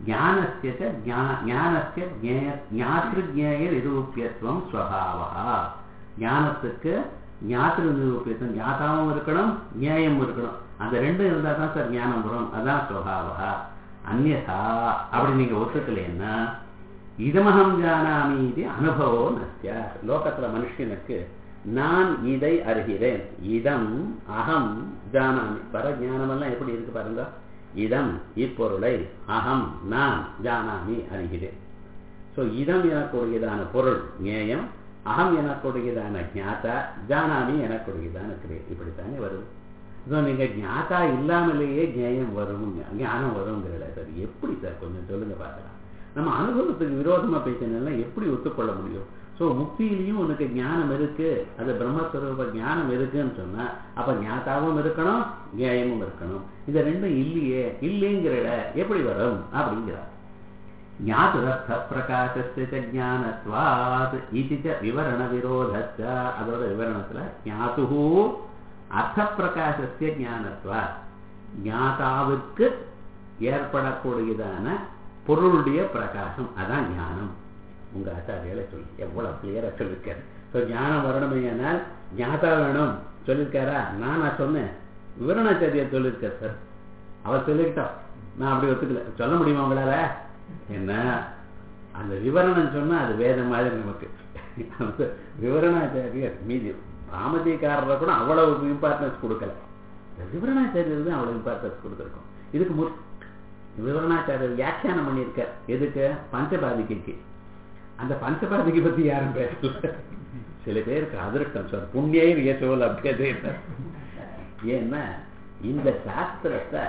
ஞானஸ்ய ச ஞானஸ்ய ஞாத்ரு ஞேய நிரூபியத்துவம் ஸ்வபாவஹ. ஞானத்துக்கு ஞாத்ரு நிரூபியத்துவம், ஞாதாவும் இருக்கணும் ஞேயம் இருக்கணும். அந்த ரெண்டும் இருந்தால் தான் சார் ஞானம் வரும். அதான் ஸ்வபாவஹ. அந்யதா அப்படி நீங்க ஒத்துக்கலைன்னா இதமகம் ஜானாமி இது அனுபவோ நஸ்ய. லோகத்துல மனுஷனுக்கு நான் இதை அறிகிறேன், இதம் அகம் ஜானாமி, பரஜானம் எல்லாம் எப்படி இருக்கு பாருங்க. இதம் இப்பொருளை, அகம் நான் ஜானாமி அறிகிறேன். ஸோ இதம் எனக்குடையதான பொருள் ஞேயம், அகம் எனக்குடையதான ஞாதா, ஜானாமி எனக்குடையதான கிரியை, இப்படித்தானே வரும். ஸோ நீங்க ஞாதா இல்லாமலேயே ஞேயம் வரும், ஞானம் வருங்கிறத சார் எப்படி சார் கொஞ்சம் சொல்லுங்க பார்க்கலாம். நம்ம அனுபவத்துக்கு விரோதமா பேசினா எப்படி ஒத்துக்கொள்ள முடியும்? ஸோ முக்தியிலையும் உனக்கு ஞானம் இருக்கு, அது பிரம்மஸ்வரூப ஞானம் இருக்குன்னு சொன்னா அப்ப ஞாதாவும் இருக்கணும் ஞேயமும் இருக்கணும். இந்த ரெண்டும் இல்லையே, இல்லைங்கிறத எப்படி வரும் அப்படிங்கிறார். ஞாதுரர்த்த பிரகாசஸ்ய ஞானத்வாத் இது ச விவரண விரோதஸ்ய. அதோட விவரணத்துல ஞாதுஹு அர்த்த பிரகாசஸ்ய ஞானத்வாத், ஞாதாவுக்கு ஏற்படக்கூடியதான பொருளுடைய பிரகாசம் அதான் ஞானம். உங்க ஆச்சாரியால சொல்லி எவ்வளவு கிளியரா சொல்லியிருக்காரு. ஸோ ஞானம் வரணுமையானால் ஞாதா வேணும் சொல்லியிருக்காரா? நான் நான் சொன்னேன், விவரணாச்சாரியார் சொல்லியிருக்கார் சார். அவர் சொல்லிக்கிட்டோம், நான் அப்படி ஒத்துக்கல. சொல்ல முடியுமா உங்களால? என்ன அந்த விவரணம் சொன்னா அது வேதம் மாதிரி நமக்கு. விவரணாச்சாரியர் மீதி ராமதிகாரரை கூட அவ்வளவு இம்பார்ட்டன்ஸ் கொடுக்கல, விவரணாச்சாரியர் தான் அவ்வளவு இம்பார்ட்டன்ஸ் கொடுத்துருக்கோம். இதுக்கு முன் விவரணாச்சாரியர் வியாக்கியானம் பண்ணியிருக்கார். எதுக்கு? பஞ்சபாதிகைக்கு. அந்த பஞ்சபாதிகை பத்தி யாரும் பேசல. சில பேருக்கு அதிருஷ்டம் சார், புண்ணியம் ஏசோல் அப்படியே. ஏன்னா இந்த சாஸ்திரத்தை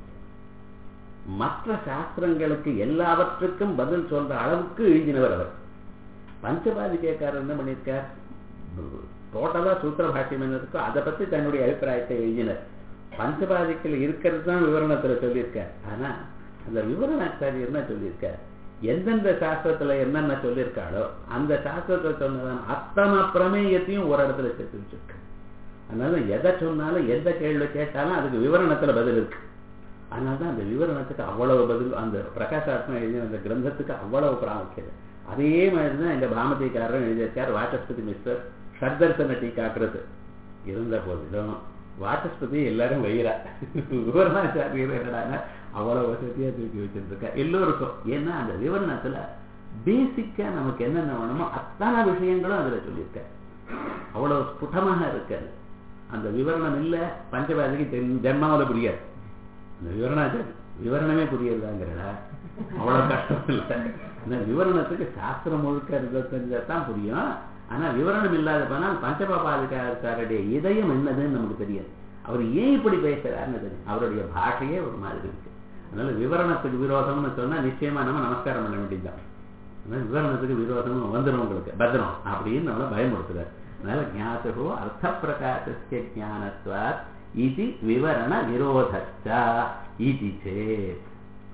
மற்ற சாஸ்திரங்களுக்கு எல்லாவற்றுக்கும் பதில் சொல்ற அளவுக்கு எழுதினவர் அவர். பஞ்சபாதிகைக்காரர் என்ன பண்ணியிருக்கார்? டோட்டலா சூத்திர பாஷ்யம் என்ன இருக்கோ அதை பத்தி தன்னுடைய அபிப்பிராயத்தை எழுதினர். பஞ்சபாதிகள் இருக்கிறது தான் விவரணத்துல சொல்லியிருக்கார். ஆனா அந்த விவரணாச்சாரியர் என்ன சொல்லியிருக்கார்? எந்தெந்த சாஸ்திரத்துல என்னென்ன சொல்லியிருக்காளோ அந்த சாஸ்திரத்துல சொன்னதான அத்தனை பிரமேயத்தையும் ஒரு இடத்துல சேர்த்து வச்சிருக்க. அதனால எதை சொன்னாலும் எந்த கேள்வி கேட்டாலும் அதுக்கு விவரணத்துல பதில் இருக்கு. அதனால்தான் அந்த விவரணத்துக்கு அவ்வளவு பதில், அந்த பிரகாசாத்மா எழுதின அந்த கிரந்தத்துக்கு அவ்வளவு பிராமுக்கியம். அதே மாதிரிதான் இந்த பாமதிக்காரரும் எழுதியிருக்கார். வாசஸ்பதி மிஸ்டர் ஷட்தர்சன டீக்காக்குறது இருந்த போதிலும் வாசஸ்பதி எல்லாரும் வைரா, விவரணாச்சாரியர் என்னடான அவ்வளவு வசதியா தூக்கி வச்சிருக்க எல்லோருக்கும். ஏன்னா அந்த விவரணத்துல பேசிக்கா நமக்கு என்னென்ன வேணுமோ அத்தனை விஷயங்களும் அதுல சொல்லியிருக்க. அவ்வளவு ஸ்புடமாக இருக்காது. அந்த விவரணம் இல்ல பஞ்சபாதிக்கு ஜென்மாவில புரியாது. அந்த விவரணாச்சாரி விவரணமே புரியறதாங்கிறடா அவ்வளவு கஷ்டம் இல்லை. இந்த விவரணத்துக்கு சாஸ்திரம் முழுக்க இருபத்தஞ்சாதான் புரியும். ஆனா விவரணம் இல்லாத போனால் பஞ்சபாபாதிகாரருடைய இதயம் என்னதுன்னு நமக்கு தெரியாது. அவர் ஏன் இப்படி பேசுறாருன்னு தெரியும். அவருடைய பாஷையே ஒரு மாதிரி இருக்கு. அதனால விவரணத்துக்கு விரோதம்னு சொன்னா நிச்சயமா நம்ம நமஸ்காரம் பண்ண வேண்டியதுதான். அதனால விவரணத்துக்கு விரோதம் வந்துடும் உங்களுக்கு பத்திரம் அப்படின்னு நம்மள பயமுறுத்துறாரு. அதனால ஞாதுஹு அர்த்த பிரகாசஸ்ய ஞானத்வாத் இது விவரண விரோதஸ்ய இது சேத்.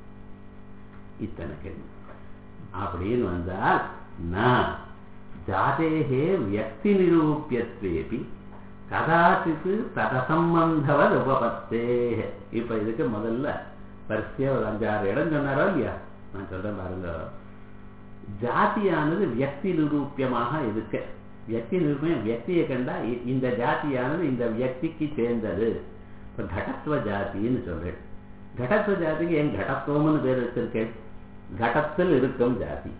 இத்தனை கேள்வி அப்படின்னு வந்தால் நான் ஜாதேஹே வியக்தி நிரூபியத்வேபி கதாச்சித் ததசம்பந்தவத் உபபத்தே. இப்ப இதுக்கு முதல்ல பரிசையா ஒரு அஞ்சாறு இடம் சொன்னாரோ இல்லையா? நான் சொல்றேன் பாருங்க. ஜாதியானது வியக்தி நிரூபியமாக இருக்கு. வியக்தி நிரூபியம் வியக்தியை கண்டா இந்த ஜாதியானது இந்த வியக்திக்கு சேர்ந்தது. இப்ப கடத்துவ ஜாதின்னு சொல்றேன். கடத்துவ ஜாதிக்கு என் கடத்துவம்னு பேர் வச்சிருக்கேன். கடத்தில் இருக்கும் ஜாதி.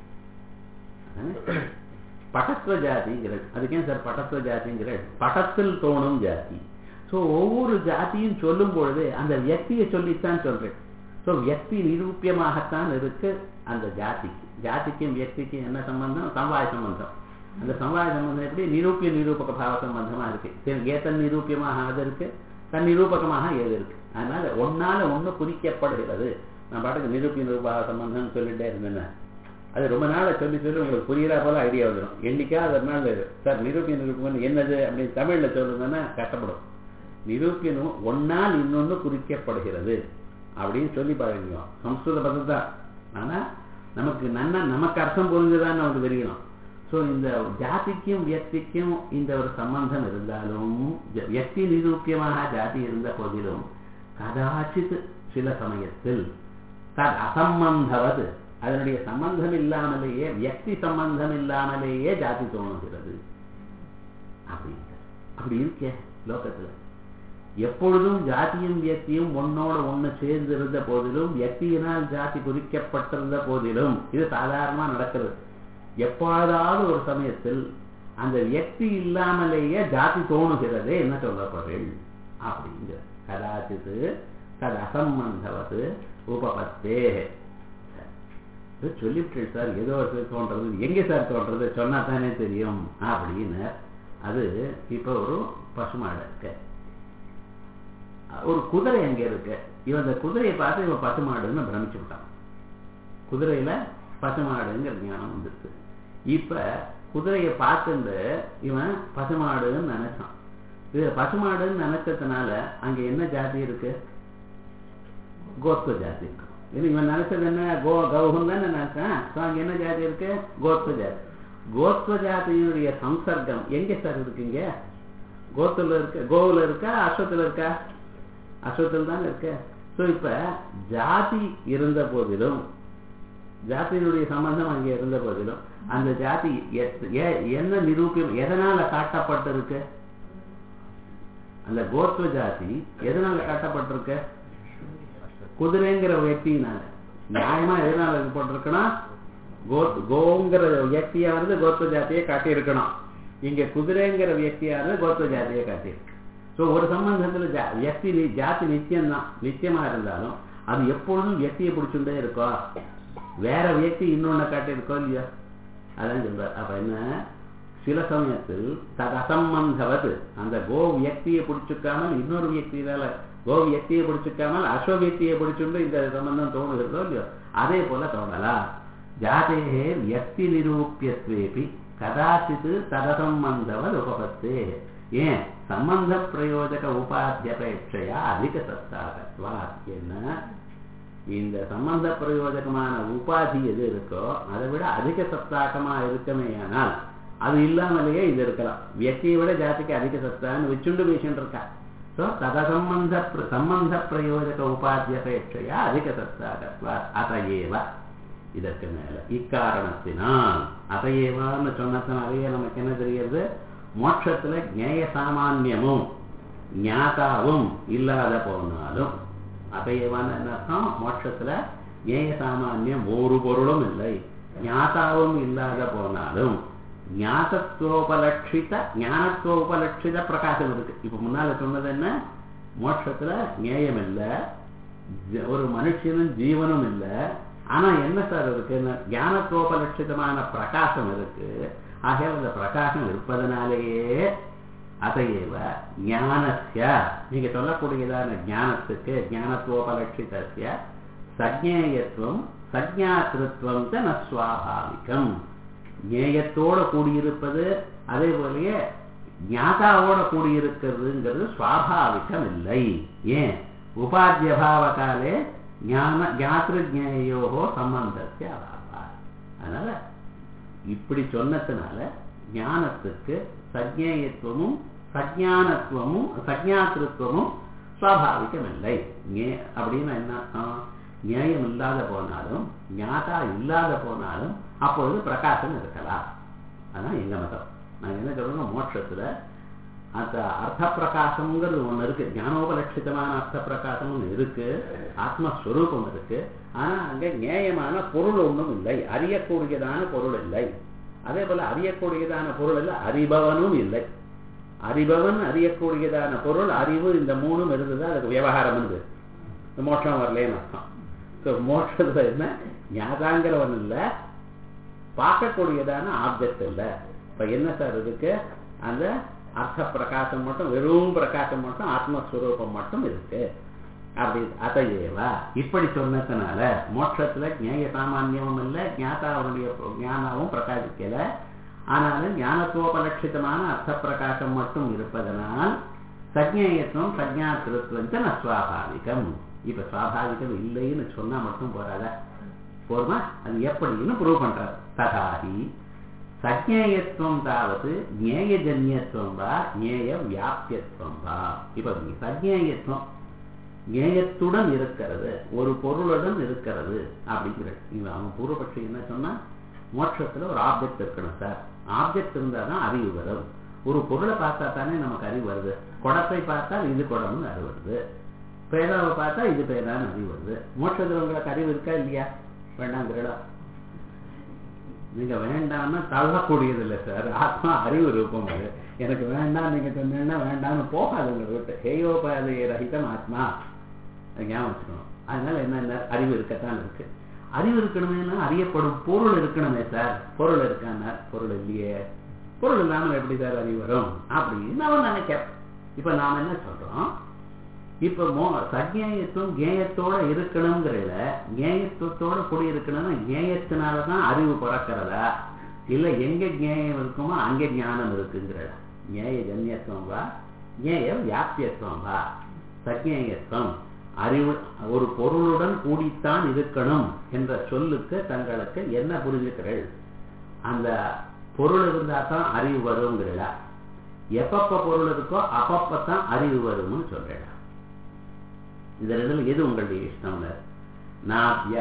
படத்துவ ஜாதிங்கிறது அதுக்கேன் சார் படத்துவ ஜாதிங்கிற படத்தில் தோணும் ஜாதி. ஸோ ஒவ்வொரு ஜாதியும் சொல்லும் பொழுது அந்த வியக்தியை சொல்லித்தான் சொல்றேன். ஸோ வியக்தி நிரூபியமாகத்தான் இருக்கு அந்த ஜாதிக்கு. ஜாதிக்கும் வியக்திக்கும் என்ன சம்பந்தம்? சம்வாய சம்பந்தம். அந்த சம்வாய சம்பந்தம் எப்படி? நிரூபிய நிரூபக பாவ சம்பந்தமா இருக்கு. ஏதன் நிரூபியமாக அது இருக்கு, தன் நிரூபகமாக ஏது இருக்கு. அதனால ஒன்னால ஒண்ணு குறிக்கப்படுகிறது. நான் பாட்டுக்கு நிரூபிய நிரூபக சம்பந்தம் சொல்லிட்டே இருந்தேன். அது ரொம்ப நாளை சொல்லி சொல்லி உங்களுக்கு புரியுறா போல ஐடியா வந்துடும். என்னைக்கா அதனால சார் நிரூபிய நிரூபகம் என்னது அப்படின்னு தமிழ்ல சொல்லுங்கன்னா கஷ்டப்படும். நிரூபியனும் ஒன்னால் இன்னொன்னு குறிக்கப்படுகிறது அப்படின்னு சொல்லி பாருங்க. சம்ஸ்கிருத பதம் தான். ஆனா நமக்கு நன்னா நமக்கு அர்த்தம் புரிஞ்சுதான் நமக்கு தெரியணும். ஸோ இந்த ஜாதிக்கும் வியக்திக்கும் இந்த ஒரு சம்பந்தம் இருந்தாலும் வியக்தி நிரூபியமாக ஜாதி இருந்த போதிலும் கதாச்சித் சில சமயத்தில் தத் அசம்பந்தவது அதனுடைய சம்பந்தம் இல்லாமலேயே வியக்தி சம்பந்தம் இல்லாமலேயே ஜாதி தோணுகிறது அப்படிங்க. அப்படி இருக்கே லோகத்துல எப்பொழுதும் ஜாதியும் வியக்தியும் ஒன்னோட ஒண்ணு சேர்ந்து இருந்த போதிலும் வியக்தியினால் ஜாதி குறிக்கப்பட்டிருந்த போதிலும் இது சாதாரணமா நடக்கிறது. எப்பொழுதாவது ஒரு சமயத்தில் அந்த வியக்தி இல்லாமலேயே ஜாதி தோணுகிறது. என்ன சொல்லப்படுறேன் அப்படிங்கிற கதாச்சித்து தது அசம்பந்தவது உபபத்தே சொல்லிவிட்டு சார் ஏதோ ஒரு தோன்றது எங்க சார் தோன்றது சொன்னா தானே தெரியும் அப்படின்னு. அது இப்ப ஒரு பசுமாடு இருக்கு, ஒரு குதிரை எங்க இருக்கு, இவன் அந்த குதிரையை பார்த்து இவன் பசுமாடுன்னு பிரமிச்சு விட்டான். குதிரையில பசுமாடுங்கிற ஞானம் வந்துருக்கு. இப்ப குதிரையை பார்த்துட்டு இவன் பசுமாடுன்னு நினைச்சான். இது பசுமாடுன்னு நினைச்சதுனால அங்க என்ன ஜாதி இருக்கு? கோத்வ ஜாதி இருக்கு. இவன் நினைச்சது என்ன? கோ கௌகம் தானே நினைச்சான். அங்க என்ன ஜாதி இருக்கு? கோத்வ ஜாதி. கோத்வ ஜாதியினுடைய சம்சர்க்கம் எங்க சார் இருக்குங்க? கோத்துல இருக்க, கோவுல இருக்கா அஸ்வத்துல இருக்கா? அஸ்வத்தில் தான் இருக்கு. ஸோ இப்ப ஜாதி இருந்த போதிலும் ஜாதியினுடைய சம்பந்தம் அங்கே இருந்த போதிலும் அந்த ஜாதி என்ன நிரூபியம் எதனால காட்டப்பட்டிருக்கு? அந்த கோத்வ ஜாதி எதனால காட்டப்பட்டிருக்கு? குதிரைங்கிற வியக்தியினால. நியாயமா எதனால இது போட்டிருக்குன்னா கோங்கிற வியக்தியானது கோத்வ ஜாத்தியை காட்டியிருக்கணும். இங்க குதிரைங்கிற வியக்தியானது கோத்வ ஜாத்தியை காட்டியிருக்கு. ஸோ ஒரு சம்பந்தத்துல வியக்தி ஜாதி நிச்சயம்தான், நிச்சயமா இருந்தாலும் அது எப்பொழுதும் வியக்தியை பிடிச்சுட்டே இருக்கோ, வேற வியக்தி இன்னொன்னு காட்டியிருக்கோ இல்லையா? அதான் சொல்றார். அப்ப என்ன, சில சமயத்தில் தது அசம்பந்தவது அந்த கோ வியக்தியை பிடிச்சுக்காமல் இன்னொரு வியக்தியால கோ வியக்தியை பிடிச்சுக்காமல் அஸ்வ வியக்தியை பிடிச்சுட்டு இந்த சம்பந்தம் தோணுகிறதோ இல்லையோ, அதே போல தோணலாம். ஜாதேஹே வியக்தி நிரூபியத்வேபி கதாச்சித் ததசம்பந்தவது உபபத்தே. ஏன் சம்பந்த பிரயோஜக உபாத்தியபேட்சையா அதிக சத்தாகத்வா. என்ன, இந்த சம்பந்த பிரயோஜகமான உபாதி எது இருக்கோ அதை விட அதிக சத்தாக்கமா இருக்குமேயானால் அது இல்லாமலேயே இது இருக்கலாம். வியக்தியை விட ஜாதிக்கு அதிக சத்தான்னு வச்சுண்டு பேசிட்டு இருக்கா. ஸோ ததசம்பந்த சம்பந்த பிரயோஜக உபாத்தியபேட்சையா அதிக சத்தாகத்வா. அதையேவ இதற்கு மேல இக்காரணத்தினால் அதையேவான்னு சொன்னதனாலேயே நமக்கு என்ன தெரிகிறது? மோட்சத்துல ஞேய சாமான்யமும் ஞாதாவும் இல்லாத போனாலும் அதையேவான்னு என்ன அர்த்தம்? மோட்சத்துல ஞேய சாமான்யம் ஒரு பொருளும் இல்லை, ஞாதாவும் இல்லாத போனாலும் ஞாதத்துவோபலட்சித ஞானத்துவோபலட்சித பிரகாசம் இருக்கு. இப்ப முன்னால சொன்னது என்ன? மோட்சத்துல ஞேயம் இல்லை, ஒரு மனுஷனும் ஜீவனும் இல்லை. ஆனா என்ன சார் இருக்கு? ஞானத்துவோபலட்சிதமான பிரகாசம் இருக்கு. ஆகிய அந்த பிரகாசம் இருப்பதனாலேயே அதையேவ ஞானஸ்ய நீங்க சொல்லக்கூடியதான ஞானத்துக்கு ஞானத்துவோபலட்சிதஸ்ய சஜ்ஞேயத்துவம் சஜ்ஞாத்திருத்துவம் ந ஸ்வாபாவிகம். ஞேயத்தோட கூடியிருப்பது அதே போலயே ஞாதாவோட கூடியிருக்கிறதுங்கிறது சுவாபாவிகம் இல்லை. ஏன்? உபாத்தியபாவ காலே ஞான ஞாத்ருஜ்ஞேயோகோ சம்பந்தஸ்ய அபாவா. அதனால இப்படி சொன்னதுனால ஞானத்துக்கு சஜ்ஞேயத்துவமும் சஜ்ஞானத்துவமும் சஜ்ஞாத்திருத்துவமும் சுவாபாவிகம் இல்லை. அப்படின்னு என்ன அர்த்தம்? நியாயம் இல்லாத போனாலும் ஞாதா இல்லாத போனாலும் அப்பொழுது பிரகாசம் இருக்கலாம். அதான் எங்க மதம். நாங்க என்ன சொல்றோம்? மோட்சத்துல அந்த அர்த்த பிரகாசம்ங்கிறது ஒண்ணு இருக்கு, ஞானோபலட்சிதமான அர்த்த பிரகாசம் ஒண்ணு இருக்கு, ஆத்மஸ்வரூபம் இருக்கு. ஆனா அங்க நியாயமான பொருள் ஒன்றும் இல்லை, அறியக்கூடியதான பொருள் இல்லை. அதே போல அறியக்கூடியதான பொருள் இல்லை, அறிபவனும் இல்லை. அறிபவன் அறியக்கூடியதான பொருள் அறிவு இந்த மூணும் இருந்தது, அதுக்கு விவகாரம் இருந்து மோட்சம் வரலேன்னு அர்த்தம். மோட்சத்துல என்ன? ஞாதாங்கிறவன் இல்லை, பார்க்கக்கூடியதான ஆப்ஜெக்ட் இல்லை. இப்ப என்ன சார் இருக்கு? அந்த அர்த்த பிரகாசம் மட்டும், வெறும் பிரகாசம் மட்டும், ஆத்மஸ்வரூபம் மட்டும் இருக்கு. அப்படி அதையேவா இப்படி சொன்னதுனால மோட்சத்துல ஞேய சாமான்யமும் இல்லை, ஞாதாவுடைய ஞானாவும் பிரகாசிக்கல. ஆனாலும் ஞானத்துவோபலட்சிதமான அர்த்த பிரகாசம் மட்டும் இருப்பதனால் சஜ்ஞேயத்துவம் சஜ்ஞாத்திருத்துவம் ந ஸ்வாபாவிகம். இப்ப சுவாபாவிகம் இல்லைன்னு சொன்னா மட்டும் போறாத, போர்மா? அது எப்படின்னு ப்ரூவ் பண்றாரு. ததாஹி சஜ்ஞேயத்துவம் தாவது ஞேயஜன்யத்துவம் வா ஞேய வியாபியத்துவம் வா. இப்ப சஜ்ஞேயத்துவம் ஞேயத்துடன் இருக்கிறது, ஒரு பொருளுடன் இருக்கிறது அப்படிங்கிற. அவன் பூர்வபட்சி என்ன சொன்னா, மோட்சத்துல ஒரு ஆப்ஜெக்ட் இருக்கணும் சார், ஆப்ஜெக்ட் இருந்தாதான் அறிவு வரும். ஒரு பொருளை பார்த்தா தானே நமக்கு அறிவு வருது. குடத்தை பார்த்தால் இது குடம்னு அறிவு வருது, பேனாவை பார்த்தா இது பேனான்னு அறிவு வருது. மோட்சத்துல உங்களுக்கு அறிவு இருக்கா இல்லையா? வேண்டாங்கிறடா, நீங்க வேண்டாம்னா தள்ளக்கூடியது இல்லை சார். ஆத்மா அறிவு ரூபம் அது. எனக்கு வேண்டாம் நீங்க சொன்னீங்கன்னா வேண்டாம்னு போகாது உங்களை விட்டு. ஹேயோபாதை ரஹிதம் ஆத்மா, ஞாபகம் வச்சுக்கணும். அதனால என்ன, அறிவு இருக்கத்தான் இருக்கு. அறிவு இருக்கணுமேனா அறியப்படும் பொருள் இருக்கணுமே சார். பொருள் இருக்கான, பொருள் இல்லையே. பொருள் இல்லாமல் எப்படி சார் அறிவு வரும் அப்படின்னு அவன் நினைக்கிறேன். இப்ப நாம என்ன சொல்றோம், இப்ப மோ சஜ்ஞேயத்துவம் கேயத்தோட இருக்கணுங்கிறத, கேயத்துவத்தோட கூடி இருக்கணும்னா கேயத்தினாலதான் அறிவு பிறக்கிறதா, இல்ல எங்க கேயம் இருக்குமோ அங்க ஞானம் இருக்குங்கிறதா? கேய ஜன்யத்துவம் வா, கேய வியாபியத்துவம் வா. சஜ்ஞேயத்துவம் அறிவு ஒரு பொருளுடன் கூடித்தான் இருக்கணும் என்ற சொல்லுக்கு தங்களுக்கு என்ன புரிஞ்சுக்கிறீர்கள்? அந்த பொருள் இருந்தா தான் அறிவு வருங்கிறதா, எப்பப்ப பொருள் இருக்கோ அப்பப்பதான் அறிவு வரும்னு சொல்றா? இந்த ரெண்டுல எது உங்களுடைய இஷ்டம்? நாபியா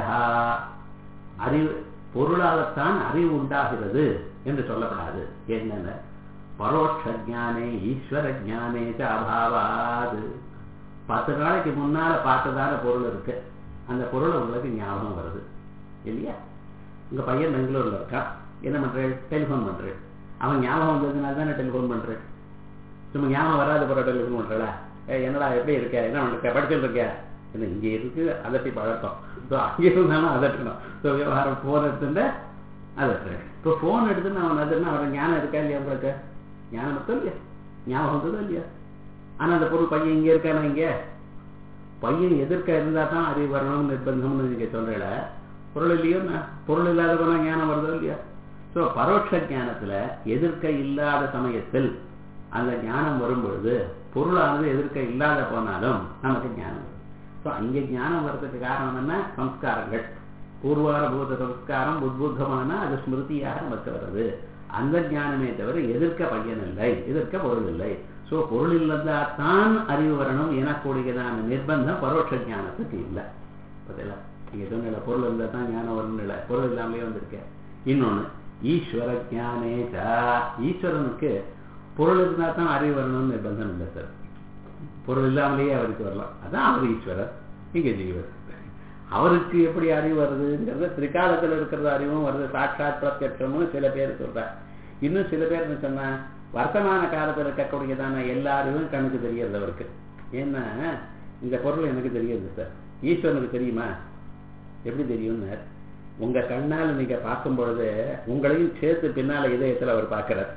அறிவு பொருளால்தான் அறிவு உண்டாகிறது என்று சொல்லப்படாது. என்னென்ன பரோட்ச ஞானே ஈஸ்வர ஞானே அபாவாது. பத்து நாளைக்கு முன்னால பார்த்ததான பொருள் இருக்கு, அந்த பொருள் உங்களுக்கு ஞாபகம் வருது இல்லையா? உங்க பையன் பெங்களூர்ல இருக்கான், என்ன பண்றேன், டெலிபோன் பண்றேன். அவன் ஞாபகம் வந்ததுனால தானே டெலிபோன் பண்றேன். சும்மா ஞாபகம் வராது போற டெலிபோன் பண்றா, என்னடா எப்படி இருக்க, என்ன பண்ற, படிச்சுட்டு இருக்க, என்ன இங்க இருக்கு அதட்டி பழக்கம். அங்கே இருந்தாலும் அதட்டணும். விவகாரம் போன் எடுத்துட்டு அதட்டுறேன். இப்போ போன் எடுத்து நான் அதுன்னா அவரை ஞானம் இருக்கா இல்லையா? உங்களுக்கு ஞானம் மட்டும் இல்லையா, ஞாபகம் வந்ததோ இல்லையா? ஆனா அந்த பொருள் பையன் இங்க இருக்கானா? இங்க பையன் எதிர்க்க இருந்தா தான் அறிவு வரணும்னு நிர்பந்தம்னு நீங்க சொல்றீங்கள. பொருள் இல்லையோ, பொருள் இல்லாத போனா ஞானம் வருதோ இல்லையா? சோ பரோட்ச ஞானத்துல எதிர்க்க இல்லாத சமயத்தில் அந்த ஞானம் வரும்பொழுது பொருளானது எதிர்க்க இல்லாத போனாலும் நமக்கு ஞானம் வரும். ஸோ அங்கே ஞானம் வர்றதுக்கு காரணம் என்ன? சம்ஸ்காரங்கள். பூர்வார பூத சம்ஸ்காரம் உத்புத்தமான அது ஸ்மிருதியாக நமக்கு வருது. அந்த ஞானமே தவிர எதிர்க்க பையன் இல்லை, எதிர்க்க பொருள் இல்லை. ஸோ பொருள் இல்லதா தான் அறிவு வரணும் எனக்கூடியதான நிர்பந்தம் பரோட்ச ஞானத்துக்கு இல்லை. பார்த்தீங்களா? நீங்க சொன்ன பொருள் இருந்தால் தான் ஞானம் வரணும் இல்லை, பொருள் இல்லாமலே வந்திருக்கேன். இன்னொன்னு ஈஸ்வர ஞானேச்சா, ஈஸ்வரனுக்கு பொருள் இருந்தா தான் அறிவு வரணும்னு நிர்பந்தம் இல்லை சார். பொருள் இல்லாமலேயே அவருக்கு வரலாம். அதான் அவர் ஈஸ்வரர், இங்க ஜீவர். அவருக்கு எப்படி அறிவு வருதுங்கிறது திரிகாலத்தில் இருக்கிற அறிவும் வருது, சாட்சாத் பிரத்யட்சமும் சில பேர் சொல்றார். இன்னும் சில பேர் என்ன சொன்னா, வர்த்தமான காலத்தில் இருக்கக்கூடியதான எல்லா அறிவும் கண்ணுக்கு தெரியறது அவருக்கு. ஏன்னா இந்த பொருள் எனக்கு தெரியாது சார், ஈஸ்வரனுக்கு தெரியுமா? எப்படி தெரியும்னு, உங்க கண்ணால் நீங்க பார்க்கும் பொழுது உங்களையும் சேர்த்து பின்னால இதயத்தில் அவர் பார்க்கிறார்.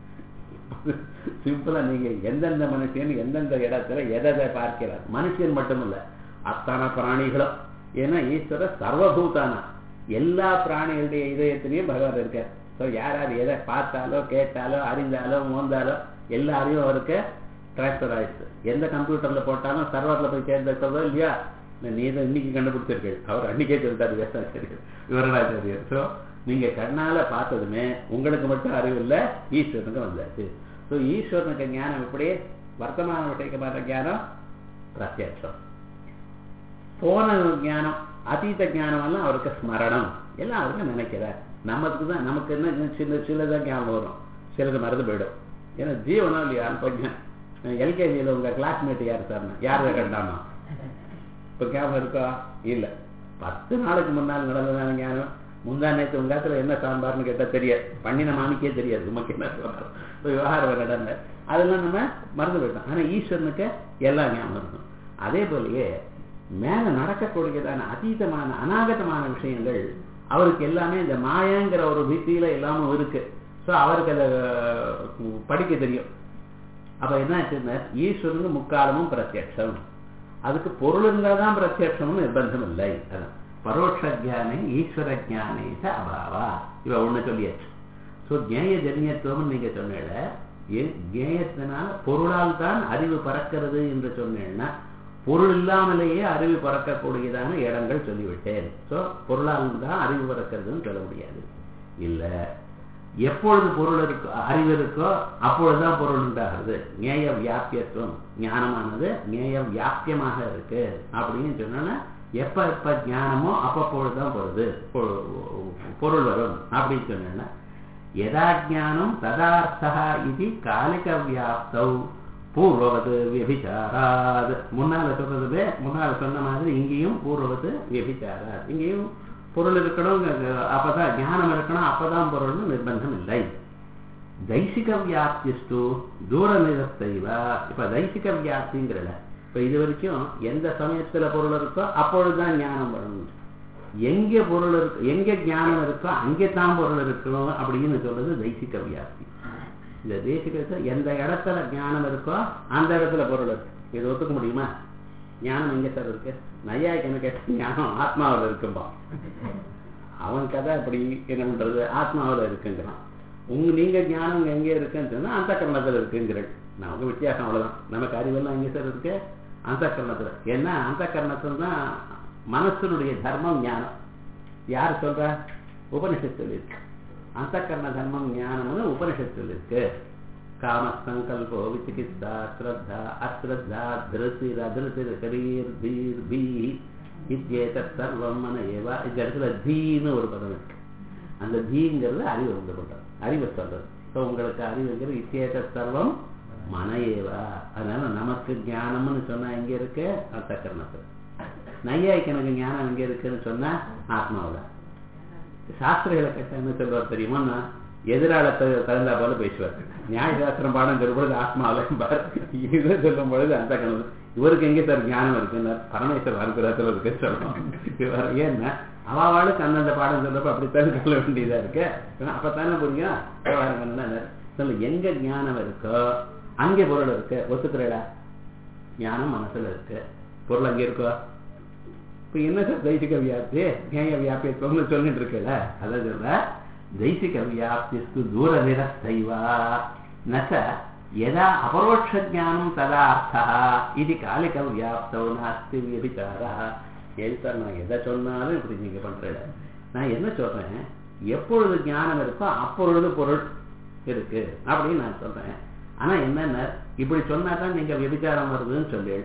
சிம்பிளா நீங்க எந்தெந்த மனுஷன் எந்தெந்த இடத்துல எதை பார்க்கிறார். மனுஷன் மட்டும் இல்ல, அத்தனை பிராணிகளும். ஏன்னா ஈஸ்வர சர்வபூதானா, எல்லா பிராணிகளுடைய இதயத்திலையும் பகவான் இருக்கார். யார் யார் எதை பார்த்தாலோ கேட்டாலோ அறிந்தாலோ மோந்தாலோ எல்லாரையும் அவருக்கு டிரான்ஸ்பர் ஆயிடுச்சு. எந்த கம்ப்யூட்டர்ல போட்டாலும் சர்வர்ல போய் சேர்ந்திருக்கிறதோ இல்லையா? நீ தான் இன்னைக்கு கண்டுபிடிச்சிருக்கீங்க, அவர் அன்னைக்கே சொல்லிட்டாரு வேசாச்சாரியர், விவரணாச்சாரியர். ஸோ நீங்க கண்ணால பார்த்ததுமே உங்களுக்கு மட்டும் அறிவு இல்லை, ஈஸ்வரனுக்கு வந்தாச்சு. ஸோ ஈஸ்வரனுக்கு ஞானம் எப்படி? வர்த்தமான விஷயமான ஞானம் பிரத்யட்சம். போன ஞானம் அதீத ஞானம் எல்லாம் அவருக்கு ஸ்மரணம், எல்லாம் அவருக்கு நினைக்கிறார். நமக்கு தான் நமக்கு என்ன சின்ன சிலதான் ஞாபகம் வரும், சிலது மறந்து போயிடும். ஏன்னா ஜீவனம் இல்லையா? பையன் எல்கேஜியில் உங்க கிளாஸ்மேட் யார் சார், யாரை கண்டாமா இப்ப ஞாபகம் இருக்கா? இல்லை. பத்து நாளைக்கு முன்னால் நடந்ததான ஞானம். முந்தா நேற்று உங்க காலத்துல என்ன சாம்பார்னு கேட்டா தெரியாது, பண்ணின மாமிக்கே தெரியாது, உமக்கு என்ன சொல்றாரு விவகாரம் நடந்த அதெல்லாம் நம்ம மறந்து போயிட்டோம். ஆனா ஈஸ்வரனுக்கு எல்லாம் ஞாபகம் இருக்கும். அதே போலயே மேல நடக்கக்கூடியதான அதீதமான அநாகதமான விஷயங்கள் அவருக்கு எல்லாமே இந்த மாயங்கிற ஒரு பீத்தியில எல்லாமும் இருக்கு. ஸோ அவருக்கு அதை படிக்க தெரியும். அப்ப என்ன ஆச்சுன்னா, ஈஸ்வரனுக்கு முக்காலமும் பிரத்யட்சம். அதுக்கு பொருள் இருந்தாதான் பிரத்யட்சம்னு நிர்பந்தம் இல்லை. அதான் பரோட்ச ஜானே ஈஸ்வர ஜானே அபாவா. இவ ஒண்ணு சொல்லியாச்சு. ஸோ ஜேய ஜன்யத்துவம் நீங்க சொன்ன ஜேயத்தினால பொருளால் தான் அறிவு பறக்கிறது என்று சொன்னேன்னா, பொருள் இல்லாமலேயே அறிவு பறக்கக்கூடியதான இடங்கள் சொல்லிவிட்டேன். ஸோ பொருளால் தான் அறிவு பறக்கிறதுன்னு சொல்ல முடியாது. இல்ல எப்பொழுது பொருள் இருக்கோ அறிவு இருக்கோ அப்பொழுதுதான் பொருள் உண்டாகிறது. ஞேய வியாபியத்துவம் ஞானமானது ஞேய வியாபியமாக இருக்கு அப்படின்னு சொன்னா எப்ப எப்ப ஞானமோ அப்பப்பொழுதுதான் பொருது பொருள் வரும் அப்படின்னு சொன்னா எதா ஞானம் ததார்த்தா இது காலிக வியாப்தௌ பூர்வவது வியபிச்சாராது. முன்னால சொல்றது முன்னால சொன்ன மாதிரி இங்கேயும் பூர்வவது வியபிச்சாராது. இங்கேயும் பொருள் இருக்கணும், அப்பதான் ஞானம் இருக்கணும், அப்பதான் பொருள்னு நிர்பந்தம் இல்லை. தைசிக வியாப்திஸ்து தூர நிரஸ்தைவா. இப்ப தைசிக வியாப்திங்கிறல இப்ப இது வரைக்கும் எந்த சமயத்துல பொருள் இருக்கோ அப்பொழுதுதான் ஞானம் வரணும். எங்க பொருள் இருக்கு எங்க ஞானம் இருக்கோ அங்கேதான் பொருள் இருக்கணும் அப்படின்னு சொல்றது தைசிக வியாப்தி. இந்த தேசிகத்தை எந்த இடத்துல ஞானம் இருக்கோ அந்த இடத்துல பொருள் இருக்கு. இது ஒத்துக்க முடியுமா? ஞானம் எங்க சார் இருக்கு? நையாய்க்கு கேட்ட ஞானம் ஆத்மாவில் இருக்கும்பா. அவன் கதை அப்படி என்ன பண்றது? ஆத்மாவில் இருக்குங்கிறான். உங்க நீங்க ஞானம் எங்க இருக்குன்னு சொன்னா அந்த கர்ணத்துல இருக்குங்கிறேன். நமக்கு வித்தியாசம் அவ்வளவுதான். நமக்கு அறிவெல்லாம் எங்க சார் இருக்கு? அந்த கர்ணத்துல. ஏன்னா அந்த கர்ணத்துல தான் மனசனுடைய தர்மம் ஞானம். யார் சொல்ற? உபனிஷத்து இருக்கு. அந்த கர்ண தர்மம் ஞானம்னு உபனிஷத்தில் இருக்கு. காமசங்கல்போ விசிகித்சா ஸ்ரத்தா அஸ்ரத்தா திருசிர் அதிருசிர் கரீர் தீர் பீ இத்யேதத் சர்வம் மன ஏவா. இந்த இடத்துல தீன்னு ஒரு பதம் இருக்கு. அந்த தீங்கிறது அறிவு உண்டு பண்றது, அறிவை சொல்றது. ஸோ உங்களுக்கு அறிவுங்கிறது இத்யேதத் சர்வம் மன ஏவா. அதனால நமக்கு ஞானம்னு சொன்னா எங்க இருக்கு? அந்த கர்ணத்துல. நையாய்க்கு எனக்கு ஞானம் எங்க இருக்குன்னு சொன்னா ஆத்மாவில. சாஸ்திரங்களை கேட்ட என்ன சொல்வார் தெரியுமா? எதிராளத்தை தகுந்தா போல பேசுவார். நியாய சாஸ்திரம் பாடம் சொல்லும் பொழுது ஆத்மாவில இதை சொல்லும் பொழுது அந்த கணக்கு. இவருக்கு எங்கே சார் ஞானம் இருக்குன்னா பரமேஸ்வரர் அனுகிரகத்தில் இருக்கு சொல்லணும். ஏன்னா அவாவாளுக்கு அந்தந்த பாடம் சொல்றப்ப அப்படித்தான் சொல்ல வேண்டியதா இருக்கு. அப்பத்தானே புரியும். சொல்ல எங்க ஞானம் இருக்கோ அங்கே பொருள் இருக்கு. ஒத்துக்கிறடா? ஞானம் மனசுல இருக்கு, பொருள் அங்கே இருக்கோ? இப்ப என்ன சார் தைசிக வியாப்தி ஞேய வியாபியத்துவம்னு சொல்லிட்டு இருக்கல? அதான் சொல்ற தைசிக வியாப்திஸ்து தூர நிரஸ்தைவா நச யதா அபரோட்ச ஞானம் ததா அர்த்தா இது காலிக வியாப்தோ நாஸ்தி வியபிச்சாரா. ஏன் சார் நான் எதை சொன்னாலும் இப்படி நீங்க பண்ற? நான் என்ன சொல்றேன், எப்பொழுது ஞானம் இருக்கோ அப்பொழுது பொருள் இருக்கு அப்படின்னு நான் சொல்றேன். ஆனா என்னென்ன இப்படி சொன்னாதான் நீங்க விபச்சாரம் வருதுன்னு சொல்லு.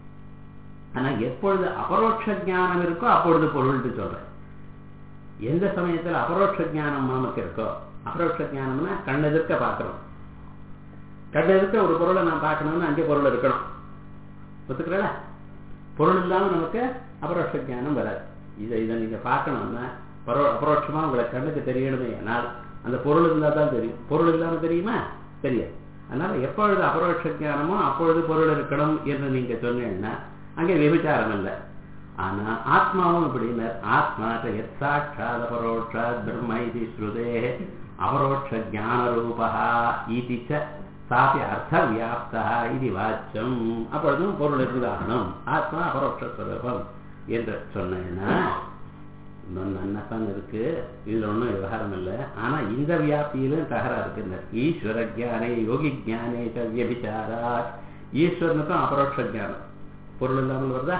ஆனா எப்பொழுது அபரோட்ச ஞானம் இருக்கோ அப்பொழுது பொருள்னு சொல்றேன். எந்த சமயத்துல அபரோட்ச ஞானம் நமக்கு இருக்கோ, அபரோட்ச ஞானம்னா கண் எதிர்க்க பார்க்கணும். கண் எதிர்க்க ஒரு பொருளை நான் பார்க்கணும்னு அங்கே பொருள் இருக்கணும். ஒத்துக்கிறல? பொருள் இல்லாம நமக்கு அபரோட்ச ஞானம் வராது. இதை இதை நீங்க பார்க்கணும்னா பரோ அபரோட்சமா உங்களை கண்ணுக்கு தெரியணுமே. ஆனால் அந்த பொருள் இருந்தா தான் தெரியும். பொருள் இல்லாம தெரியுமா? தெரியாது. அதனால எப்பொழுது அபரோட்ச ஞானமோ அப்பொழுது பொருள் இருக்கணும் என்று நீங்க சொன்னீங்கன்னா அங்கே விபச்சாரம் இல்லை. ஆனா ஆத்மாவும் இப்படின்னு ஆத்மா சாட்சாத் அபரோட்சா பிரம்ம இது ஸ்ருதே அபரோட்ச ஜான ரூபா இது சாப்பி அர்த்த வியாப்தா இது வாச்சம். அப்பொழுதும் பொருள் இருந்தாகணும். ஆத்மா அபரோட்ச ஸ்வரூபம் என்று சொன்னேன்னா இன்னொன்னு நன்னதான் இருக்கு. இதுல ஒன்றும் விவகாரம் இல்லை. ஆனா இந்த வியாப்தியிலும் தகராறு இருக்கு. ஈஸ்வர ஜானே யோகி ஜானே வியபிச்சாரா. ஈஸ்வரனுக்கும் அபரோட்ச ஜானம் பொருள் இல்லாமல் வருதா?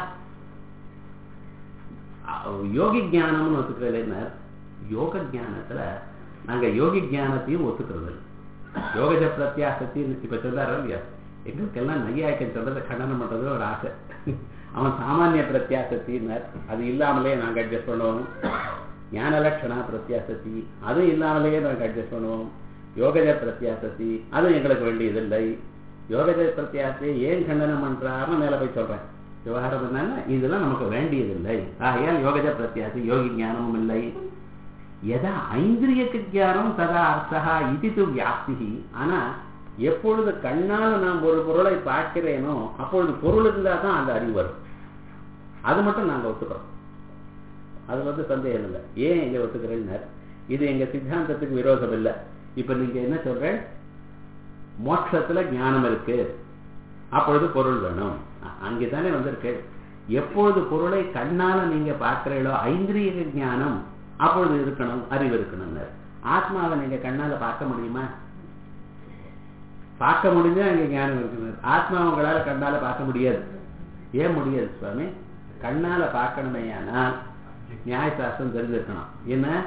யோகி ஜானம்னு ஒத்துக்கிறதுல யோக ஜானத்துல நாங்க யோகி ஜானத்தையும் ஒத்துக்கிறது. யோகஜ பிரத்யாசத்தி இப்ப சொல்றாரு இல்லையா? எங்களுக்கெல்லாம் நையாய்க்கன் சொல்றதை கண்டனம் பண்றது ஒரு ஆசை. அவன் சாமானிய பிரத்யாசத்தின்னார், அது இல்லாமலே நாங்க அட்ஜஸ்ட் பண்ணுவோம். ஞான லட்சணா பிரத்யாசத்தி அதுவும் இல்லாமலேயே நாங்க அட்ஜஸ்ட் பண்ணுவோம். யோகஜ பிரத்யாசத்தி அதுவும் எங்களுக்கு வேண்டியதில்லை. யோகஜ பிரத்யாசத்தை ஏன் கண்டனம் பண்றாருன்னு மேல போய் சொல்றேன். விவகாரம் என்னன்னா இதெல்லாம் நமக்கு வேண்டியதில்லை. ஆகையால் யோகஜ பிரத்யாசி யோகி ஞானமும் இல்லை. எதா ஐந்திரியக்கு ஜானம் ததா அர்த்தா இது வியாப்தி. ஆனா எப்பொழுது கண்ணால் நாம் ஒரு பொருளை பார்க்கிறேனோ அப்பொழுது பொருள் இருந்தா தான் அந்த அறிவு வரும். அது மட்டும் நாங்க ஒத்துக்கிறோம். அது வந்து சந்தேகம் இல்லை. ஏன் இங்க ஒத்துக்கிறேன்னு இது எங்க சித்தாந்தத்துக்கு விரோதம் இல்லை. இப்ப நீங்க என்ன சொல்ற? மோட்சத்துல ஞானம் இருக்கு, அப்பொழுது பொருள் வேணும். அங்கேதானே வந்திருக்கு. எப்பொழுது பொருளை கண்ணால நீங்க பார்க்கிறீங்களோ ஐந்திரிய ஞானம் அப்பொழுது இருக்கணும், அறிவு இருக்கணும். ஆத்மாவை நீங்க கண்ணால பார்க்க முடியுமா? பார்க்க முடிஞ்சா அங்க ஞானம் இருக்கணும். ஆத்மா உங்களால கண்ணால பார்க்க முடியாது. ஏன் முடியாது சுவாமி? கண்ணால பார்க்கணுமே ஆனால் நியாயசாஸ்திரம் தெரிஞ்சிருக்கணும். என்ன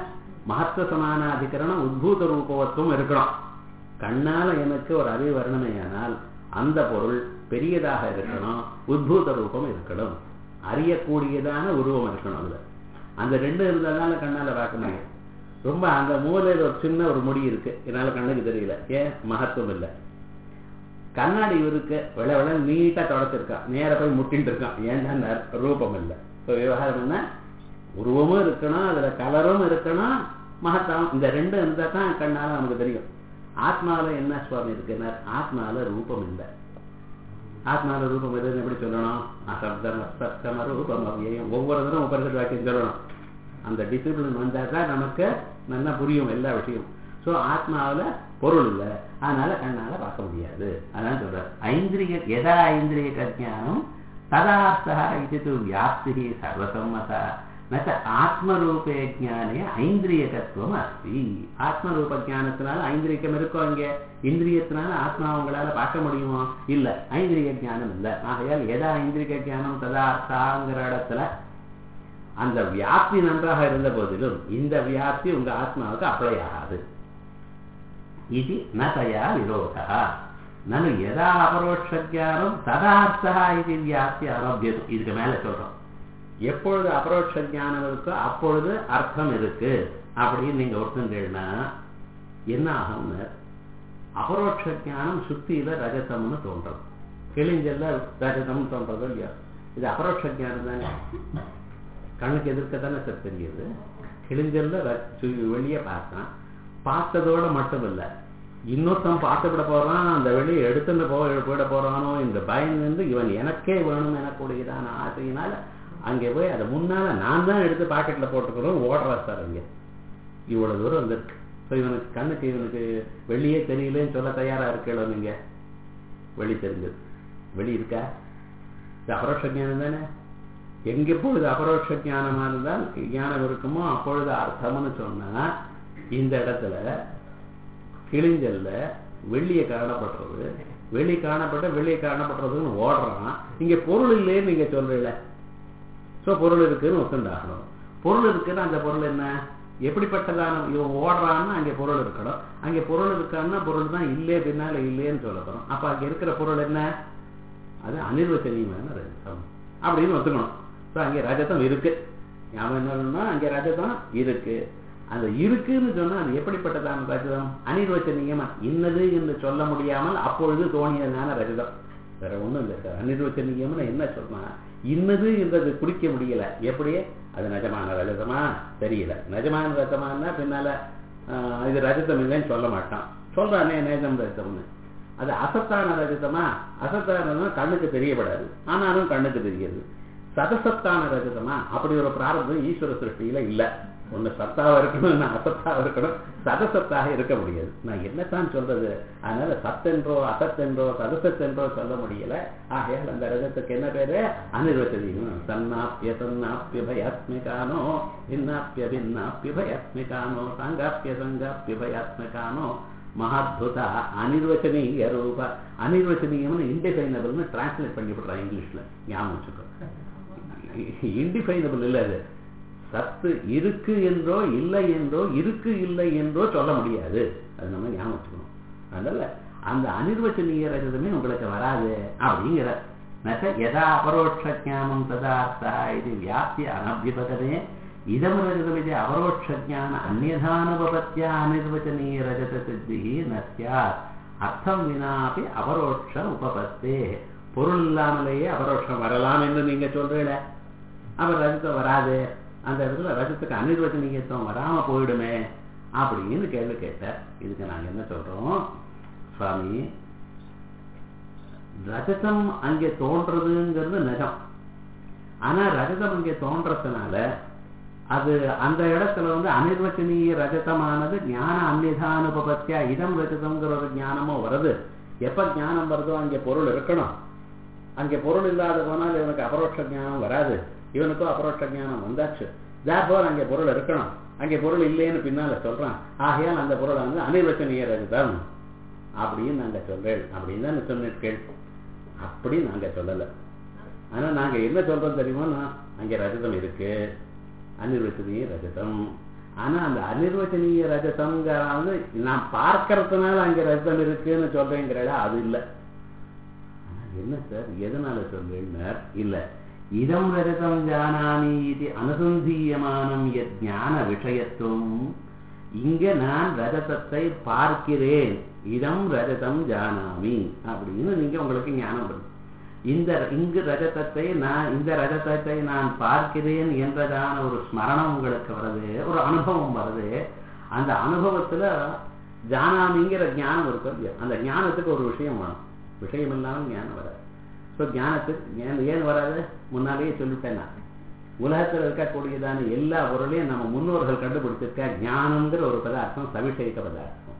மகத்துவ சமானாதிகரணம் உத்பூத ரூபவத்துவம் இருக்கணும். கண்ணால எனக்கு ஒரு அறிவு வரணுமேயானால் அந்த பொருள் பெரியதாக இருக்கணும், உத்பூத ரூபம் இருக்கணும், அறியக்கூடியதான உருவம் இருக்கணும். அதுல அந்த ரெண்டு இருந்ததுனால கண்ணால பார்க்க முடியும். ரொம்ப அந்த மூலையில் ஒரு சின்ன ஒரு முடி இருக்கு, என்னால கண்ணுக்கு தெரியல, ஏன் மகத்துவம் இல்லை. கண்ணாடி இவருக்கு விள விள நீட்டா தொடச்சிருக்கான், நேர போய் முட்டின்னு இருக்கான், ஏன்னா ரூபம் இல்லை. இப்போ விவகாரம் என்ன, உருவமும் இருக்கணும், அதுல கலரும் இருக்கணும், மகத்துவம், இந்த ரெண்டும் இருந்தா தான் கண்ணால நமக்கு தெரியும். ஆத்மாவில என்ன சுவாமி இருக்குன்னா, ஆத்மாவில ரூபம் இல்லை. ஆத்மாவில ரூபம் எதுன்னு எப்படி சொல்லணும், அசப்தம் அஸ்பஷ்டம் ரூபம் அவ்வியம், ஒவ்வொரு தரம் உபரிஷத் வாக்கியம் சொல்லணும். அந்த டிசிப்ளின் வந்தா தான் நமக்கு நல்லா புரியும் எல்லா விஷயம். ஸோ ஆத்மாவில பொருள் இல்லை, அதனால கண்ணால பார்க்க முடியாது. அதான் சொல்ற ஐந்திரிய எதா ஐந்திரிய கஜானம் ததார்த்தா இது வியாப்தி சர்வசம்மதா நச்ச ஆத்மரூபே ஜானே ஐந்திரியகத்துவம் அஸ்தி. ஆத்மரூப ஜானத்தினால ஐந்திரியம் இருக்கோ, அங்கே இந்திரியத்தினால ஆத்மா உங்களால பார்க்க முடியுமோ, இல்ல, ஐந்திரிய ஜானம் இல்லை. ஆகையால் எதா ஐந்திரிய ஜானம் ததார்த்தாங்கிற இடத்துல அந்த வியாப்தி நன்றாக இருந்த போதிலும் இந்த வியாப்தி உங்க ஆத்மாவுக்கு அப்ளை ஆகாது. இது நயா விரோதா நனு எதா அபரோட்ச ஜானம் ததார்த்தா இது வியாப்தி ஆரோக்கியம். இதுக்கு மேல சொல்றோம், எப்பொழுது அபரோட்ச ஞானம் இருக்கோ அப்பொழுது அர்த்தம் இருக்கு அப்படின்னு நீங்க ஒருத்தன்னா என்ன ஆகும்னு, அபரோட்ச ஞானம் சுத்தியில ரஜதம்னு தோன்றது, கிழிஞ்சல்ல ரஜதம் தோன்றது இல்லையா, இது அபரோட்ச ஞானம் தானே, கண்ணுக்கு எதிர்க்கத்தானே சார் தெரியுது. கிழிஞ்சல்ல வெளியே பார்த்தான், பார்த்ததோட மட்டும் இல்லை, இன்னொருத்தன் பார்த்து விட போறான், அந்த வெளியே எடுத்துட்டு போ போயிட போறானோ இந்த பயம் வந்து இவன் எனக்கே வேணும் எனக்கூடியதான ஆசையினால அங்கே போய் அதை முன்னால நான் தான் எடுத்து பாக்கெட்ல போட்டுக்கிறோம் ஓடுறா சார். அங்கே இவ்வளவு தூரம் வந்துருக்கு. ஸோ இவனுக்கு கண்ணுக்கு இவனுக்கு வெளியே தெரியலன்னு சொல்ல தயாரா இருக்கோ நீங்க, வெளி தெரிஞ்சது வெளி இருக்கா, இது அபரோட்ச ஞானம் தானே. எங்க எப்பொழுது அபரோட்ச ஞானமா இருந்தால் ஞானம் இருக்குமோ அப்பொழுது அர்த்தம்னு சொன்னா, இந்த இடத்துல கிழிஞ்சல்ல வெளியே காணப்படுறது, வெளி காணப்பட்ட வெளியே காணப்படுறதுன்னு ஓடுறான், இங்க பொருள் இல்லைன்னு நீங்க சொல்றீங்கள. ஸோ பொருள் இருக்குன்னு ஒத்துண்டாகணும். பொருள் இருக்குன்னு அந்த பொருள் என்ன, எப்படிப்பட்டதான இவன் ஓடுறான்னு அங்கே பொருள் இருக்கணும், அங்கே பொருள் இருக்கான்னா பொருள் தான் இல்லையே பின்னால இல்லையேன்னு சொல்லப்படும். அப்ப அங்க இருக்கிற பொருள் என்ன, அது அனிர்வச்சனீயமான ரஜதம் அப்படின்னு ஒத்துக்கணும். ஸோ அங்கே ரஜதம் இருக்கு, ஞாபகம் என்னன்னா அங்கே ரஜதம் இருக்கு. அந்த இருக்குன்னு சொன்னா அது எப்படிப்பட்டதான ரஜதம், அனிர்வச்சனீயமா இன்னது என்று சொல்ல முடியாமல் அப்பொழுது தோணியதான ரஜதம், வேற ஒண்ணும் இல்லை சார். அனிர்வச்சனீயம்னு என்ன சொன்னா, இன்னது என்றது குறிக்க முடியல, எப்படியே அது நிஜமான ரஜதமா தெரியல, நிஜமான ரஜமானா பின்னால இது ரஜதம் இல்லைன்னு சொல்ல மாட்டான், சொல்றானே நேஜம் ரஜதம்னு. அது அசத்தான ரஜதமா, அசத்தான கண்ணுக்கு தெரியப்படாது, ஆனாலும் கண்ணுக்கு தெரியாது. சதசத்தான ரஜதமா, அப்படி ஒரு பிராரம்பம் ஈஸ்வர சிருஷ்டியில இல்ல. ஒண்ணு சத்தாவா இருக்கணும், என்ன அசத்தாவா இருக்கணும், சதசத்தாக இருக்க முடியாது. நான் என்னத்தான் சொல்றது, அதனால சத்தென்றோ அசத்தென்றோ சதசத்தென்றோ சொல்ல முடியல. ஆகையால் அந்த ரஜத்துக்கு என்ன பேரு, அனிர்வச்சனீயம். சன்னாப்பிய சன்னாப்பிய பயாத்மிகானோ பின்னாப்பிய பின்னாப்பிய பயாத்மிகானோ சங்காப்பிய சங்காப்பிய பயாத்மிகானோ மகாத்புதா அனிர்வச்சனீய ரூப. அனிர்வச்சனீயம்னு இன்டிஃபைனபிள்னு டிரான்ஸ்லேட் பண்ணி விடுறான் இங்கிலீஷ்ல, ஞாபகம் வச்சுக்கோ. இன்டிஃபைனபிள் இல்லை, அது சத்து இருக்கு என்றோ இல்லை என்றோ இருக்கு இல்லை என்றோ சொல்ல முடியாது, அது நம்ம ஞாபகம் வச்சுக்கணும். அதனால அந்த அனிர்வச்சனீய ரஜதமே உங்களுக்கு வராது அப்படிங்கிற எதா அபரோட்ச ஞானம் ததார்த்தா இது வியாப்தி அனபிபதமே இதம் ரஜதம் இது அபரோட்ச ஞான அந்நியதானுபவத்யா அனிர்வச்சனீய ரஜத சித்தி நஸ்யாத் அர்த்தம் வினாபி அபரோட்ச உபபத்தே. பொருள் இல்லாமலேயே அபரோட்சம் வரலாம் என்று நீங்க சொல்றீங்கள, அவர் ரஜதம் வராது, அந்த இடத்துல ரஜத்துக்கு அனிர்வச்சனீயத்துவம் வராம போயிடுமே அப்படின்னு கேள்வி கேட்டார். இதுக்கு நாங்க என்ன சொல்றோம், சுவாமி ரஜதம் அங்கே தோன்றதுங்கிறது நிஜம், ஆனா ரஜதம் அங்கே தோன்றதுனால அது அந்த இடத்துல வந்து அனிர்வச்சனீய ரஜதமானது ஞான அந்நிதானுபவத்தியா இதம் ரஜதம்ங்கிற ஒரு ஞானமும் வருது. எப்ப ஞானம் வருதோ அங்கே பொருள் இருக்கணும், அங்கே பொருள் இல்லாத போனால் இவனுக்கு அபரோட்ச ஞானம் வராது, இவனுக்கும் அபரோட்ச ஞானம் வந்தாச்சு. தேர்ஃபோர் அங்கே பொருள் இருக்கணும், அங்கே பொருள் இல்லைன்னு பின்னால சொல்றான். ஆகையால் அந்த பொருளை வந்து அனிர்வச்சனீய ரஜதம் அப்படின்னு நாங்க சொல்றேன் அப்படின்னு தான் சொன்னேன். அப்படி நாங்க சொல்லல. ஆனா நாங்க என்ன சொல்றோம் தெரியுமா, அங்கே ரஜதம் இருக்கு, அனிர்வச்சனீய ரஜதம், ஆனா அந்த அனிர்வச்சனீய ரஜதம்ங்கிறது நான் பார்க்கறதுனால அங்க ரஜதம் இருக்குன்னு சொல்றேங்கிற அது இல்லை. என்ன சார் எதனால சொல்றேன்னார், இல்ல இதம் ரஜதம் ஜானாமி இது அனுசந்தீயமானம் ஞான விஷயத்துவம். இங்க நான் ரஜதத்தை பார்க்கிறேன், இதம் ரஜதம் ஜானாமி அப்படின்னு நீங்க உங்களுக்கு ஞானம் வரும். இந்த இங்கு ரஜதத்தை நான் இந்த ரஜதத்தை நான் பார்க்கிறேன் என்றதான ஒரு ஸ்மரணம் உங்களுக்கு வருது, ஒரு அனுபவம் வருது. அந்த அனுபவத்துல ஜானாமிங்கிற ஞானம் இருக்கு. அந்த ஞானத்துக்கு ஒரு விஷயம் வேணும், விஷயம் இல்லாமல் ஞானம் வராது. ஸோ ஞானத்துக்கு ஏன் ஏன் வராது முன்னாலேயே சொல்லிட்டேன். நான் உலகத்தில் இருக்கக்கூடியதான எல்லா பொருளையும் நம்ம முன்னோர்கள் கண்டுபிடிச்சிருக்க ஞானம்ங்கிற ஒரு பதார்த்தம் சவிஷேக பதார்த்தம்.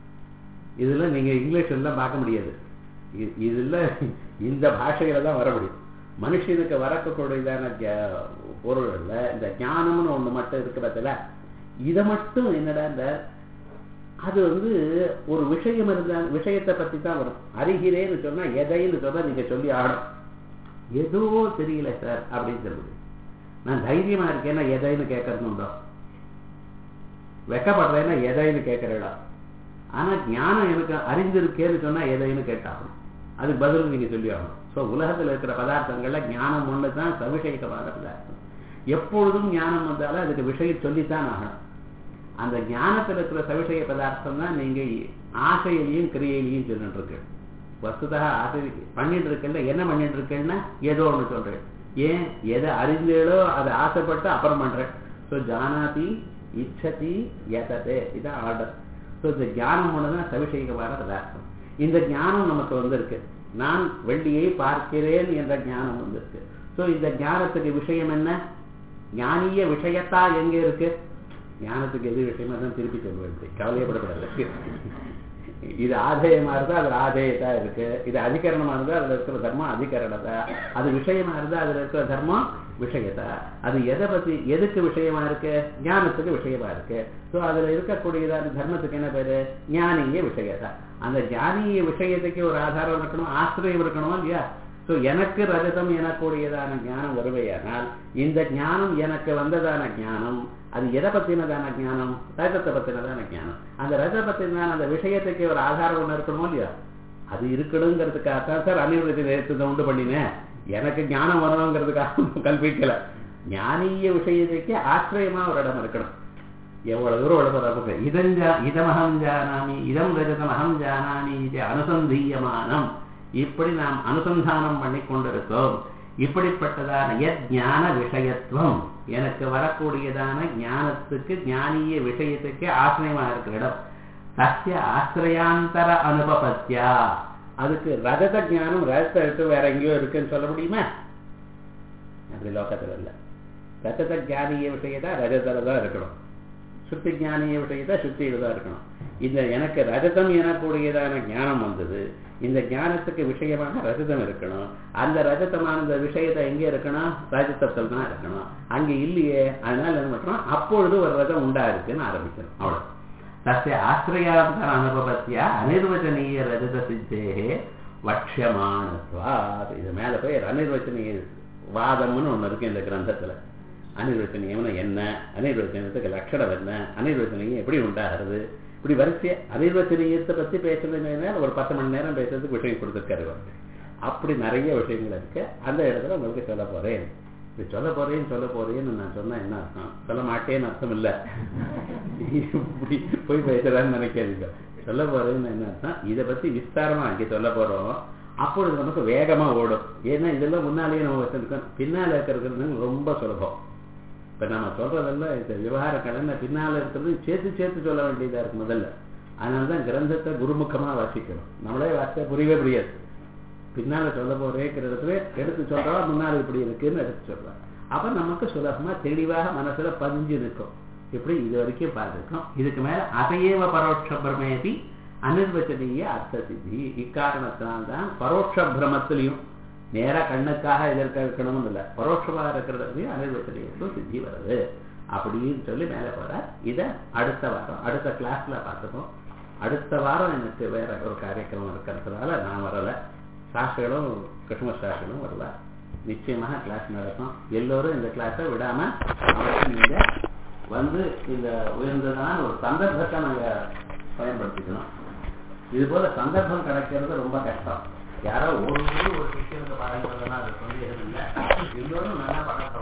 இதுல நீங்க இங்கிலீஷ் எல்லாம் பார்க்க முடியாது. இதுல இந்த பாஷையில தான் வர முடியும். மனுஷனுக்கு வரக்கூடியதான பொருள்ல இந்த ஞானம்னு ஒண்ணு மட்டும் இருக்கிறதுல இதை மட்டும் என்னடா இந்த அது வந்து ஒரு விஷயம் இருந்தா விஷயத்தை பத்தி தான் வரும். அறிகிறேன்னு சொன்னா எதைன்னு சொன்னா நீங்க சொல்லி ஆடும். ஏதோ தெரியல சார் அப்படின்னு சொல்லுது. நான் தைரியமா இருக்கேன்னா எதைன்னு கேட்கறதுண்டோ, வெக்கப்படுறேன்னா எதைன்னு கேட்கறடா. ஆனா ஞானம் எனக்கு அறிந்திருக்கேன்னு சொன்னா எதைன்னு கேட்டாகணும், அதுக்கு பதில் நீங்க சொல்லி ஆகணும். ஸோ உலகத்தில் இருக்கிற பதார்த்தங்கள்ல ஞானம் ஒன்று தான் சவிஷேகமான பதார்த்தம். எப்பொழுதும் ஞானம் வந்தாலும் அதுக்கு விஷயம் சொல்லித்தான் ஆகணும். அந்த ஞானத்தில் இருக்கிற சவிஷய பதார்த்தம் தான் நீங்க ஆசையிலையும் கிரியையிலையும் சொல்லிட்டு இருக்கு. வஸ்துதா ஆசை பண்ணிட்டு இருக்கல, என்ன பண்ணிட்டு இருக்கேன்னா ஏதோ ஒன்று சொல்றேன். ஏன் எதை அறிந்தேளோ அதை ஆசைப்பட்டு அப்புறம் பண்றேன். ஸோ ஜானாதி இச்சதி யததே இதான் ஆர்டர். ஸோ இந்த ஞானம் ஒண்ணுதான் சவிஷேகமான பதார்த்தம். இந்த ஞானம் நமக்கு வந்திருக்கு. நான் வெள்ளியை பார்க்கிறேன் என்ற ஞானம் வந்திருக்கு. ஸோ இந்த ஞானத்துக்கு விஷயம் என்ன? ஞானிய விஷயத்தா எங்க இருக்கு? ஞானத்துக்கு எது விஷயமா தான் திருப்பி சொல்லுவேன், கவலையப்படப்படாது. இது ஆதேயமா இருந்தா அது ஆதேயத்தா இருக்கு, இது அதிகரணமா இருந்தா அதுல இருக்கிற தர்மம் அதிகரணதா, அது விஷயமா இருந்தா அதுல இருக்கிற தர்மம் விஷயத்தா. அது எதை பத்தி எதுக்கு விஷயமா இருக்கு? ஞானத்துக்கு விஷயமா இருக்கு. ஸோ அதுல இருக்கக்கூடியதான தர்மத்துக்கு என்ன பேரு? ஞானிய விஷயத்தா. அந்த ஞானிய விஷயத்துக்கு ஒரு ஆதாரம் இருக்கணும், ஆசிரியம் இருக்கணும் இல்லையா? ஸோ எனக்கு ரஜதம் எனக்கூடியதான ஞானம் வருவையானால் இந்த ஞானம் எனக்கு வந்ததான ஞானம் அது எதை பத்தினதான ஞானம்? ரஜத்தை பத்தினதான ஞானம். அந்த ரஜ பத்தின அந்த விஷயத்துக்கு ஒரு ஆதாரம் ஒண்ணு இருக்கணும் இல்லையா? அது இருக்கணுங்கிறதுக்காகத்தான் சார் அனிர்வச்சனத்தை உண்டு பண்ணினேன். எனக்கு ஞானம் வரணுங்கிறதுக்காக கல்பிக்கல. ஞானிய விஷயத்துக்கு ஆசிரியமா ஒரு இடம் இருக்கணும். எவ்வளவு தூரம் உழப்ப இதஞ்சா இதமகம் ஜானாமி இதம் ரஜதம் அகம் ஜானாமி இது அனுசந்தீயமானம். இப்படி நாம் அனுசந்தானம் பண்ணி கொண்டிருக்கோம். இப்படிப்பட்டதான ஞான விஷயத்துவம் எனக்கு வரக்கூடியதான ஞானத்துக்கு ஞானிய விஷயத்துக்கு ஆசிரியமா இருக்கிற இடம். சத்திய ஆசிரியாந்தர அனுபவத்தியா. அதுக்கு ரஜத ஞானம் ரஜத்தை எடுத்து வேற எங்கேயோ இருக்குன்னு சொல்ல முடியுமா? அப்படி லோகத்தில் இல்லை. ரஜத ஞானிய விஷயத்தா ரஜத்துல தான் இருக்கணும், சுத்தி ஞானிய விஷயத்தா சுத்தியில தான் இருக்கணும். இந்த எனக்கு ரஜதம் எனக்கூடியதான ஞானம் வந்தது. இந்த ஞானத்துக்கு விஷயமாக ரஜதம் இருக்கணும். அந்த ரஜதமான இந்த விஷயத்தை எங்கே இருக்கணும்? ரஜதத்தில் தான் இருக்கணும். அங்க இல்லையே, அதனால என்ன பண்றோம்? அப்பொழுது ஒரு ரஜம் உண்டா இருக்குன்னு ஆரம்பிக்கணும். அவ்வளவு. தஸ்ய ஆசிரியாந்தர அனுபவத்தியா அனிர்வச்சனீய ரஜத சித்தேகே வட்சியமானத்வாத். இது மேல போய் அனிர்வச்சனீய வாதம்னு ஒண்ணு இருக்கு இந்த கிரந்தத்துல. அனிர்வச்சனீயம்னு என்ன, அனிர்வச்சனத்துக்கு லட்சணம் என்ன, அனிர்வச்சனீயம் எப்படி உண்டாகிறது, இப்படி வரிசைய அனிர்வச்சனீயத்தை பத்தி பேசுறதுன்னா ஒரு பத்து மணி நேரம் பேசுறதுக்கு விஷயம் கொடுத்துருக்காரு. அப்படி நிறைய விஷயங்கள் இருக்கு. அந்த இடத்துல உங்களுக்கு சொல்ல போறேன். இப்படி சொல்ல போறேன்னு சொல்ல போறேன்னு நான் சொன்னா என்ன அர்த்தம்? சொல்ல மாட்டேன்னு அர்த்தம் இல்ல, இப்படி போய் பேசுறான்னு நினைக்காதீங்க. சொல்ல போறேன்னு என்ன அர்த்தம்? இதை பத்தி விஸ்தாரமா அங்கே சொல்ல போறோம். அப்பொழுது நமக்கு வேகமா ஓடும். ஏன்னா இதெல்லாம் முன்னாலேயே நம்ம வச்சிருக்கோம், பின்னால இருக்கிறது ரொம்ப சுலபம். இப்ப நம்ம சொல்றதெல்லாம் இந்த விவகார கடனை பின்னால இருக்கிறது சேர்த்து சேர்த்து சொல்ல வேண்டியதா இருக்கு முதல்ல. அதனாலதான் கிரந்தத்தை குருமுகமா வாசிக்கணும். நம்மளே வாசிச்சா புரியவே முடியாது. பின்னால சொல்ல போறேங்கிறதுல எடுத்து சொல்றோம், முன்னால இப்படி இருக்குன்னு எடுத்து சொல்றோம். அப்ப நமக்கு சுலபமா தெளிவாக மனசுல பதிஞ்சு நிற்கும். இப்படி இது வரைக்கும் பார்த்துருக்கோம். இதுக்கு மேல அதையேவ பரோட்ச பிரமேதி அனிர்வச்சனீய அர்த்த சித்தி. இக்காரணத்தினால்தான் பரோட்ச பிரமத்திலையும் நேரா கண்ணுக்காக எதற்காக இருக்கணும்னு இல்லை, பரோட்சமாக இருக்கிறதுலையும் அனிர்வச்சனீயத்தும் சித்தி வருது அப்படின்னு சொல்லி மேலே போற. இதை அடுத்த வாரம் அடுத்த கிளாஸ்ல பார்த்துப்போம். அடுத்த வாரம் எனக்கு வேற ஒரு காரியக்கிரமம் இருக்கிறதுனால நான் வரல. சாஸ்திரிகளும் கிருஷ்ண சாஸ்திரிகளும் வரல. நிச்சயமாக கிளாஸ் நடக்கும். எல்லோரும் இந்த கிளாஸை விடாம நீங்க வந்து இந்த உயர்ந்ததான ஒரு சந்தர்ப்பத்தை நாங்க பயன்படுத்திக்கணும். இது போல சந்தர்ப்பம் கிடைக்கிறது ரொம்ப கஷ்டம். யாரோ ஒரு ஒரு விஷயத்தை பாருங்கிறதுனா அது வந்து எதுவும் இல்லை. எல்லோரும் நல்லா பழக்கம்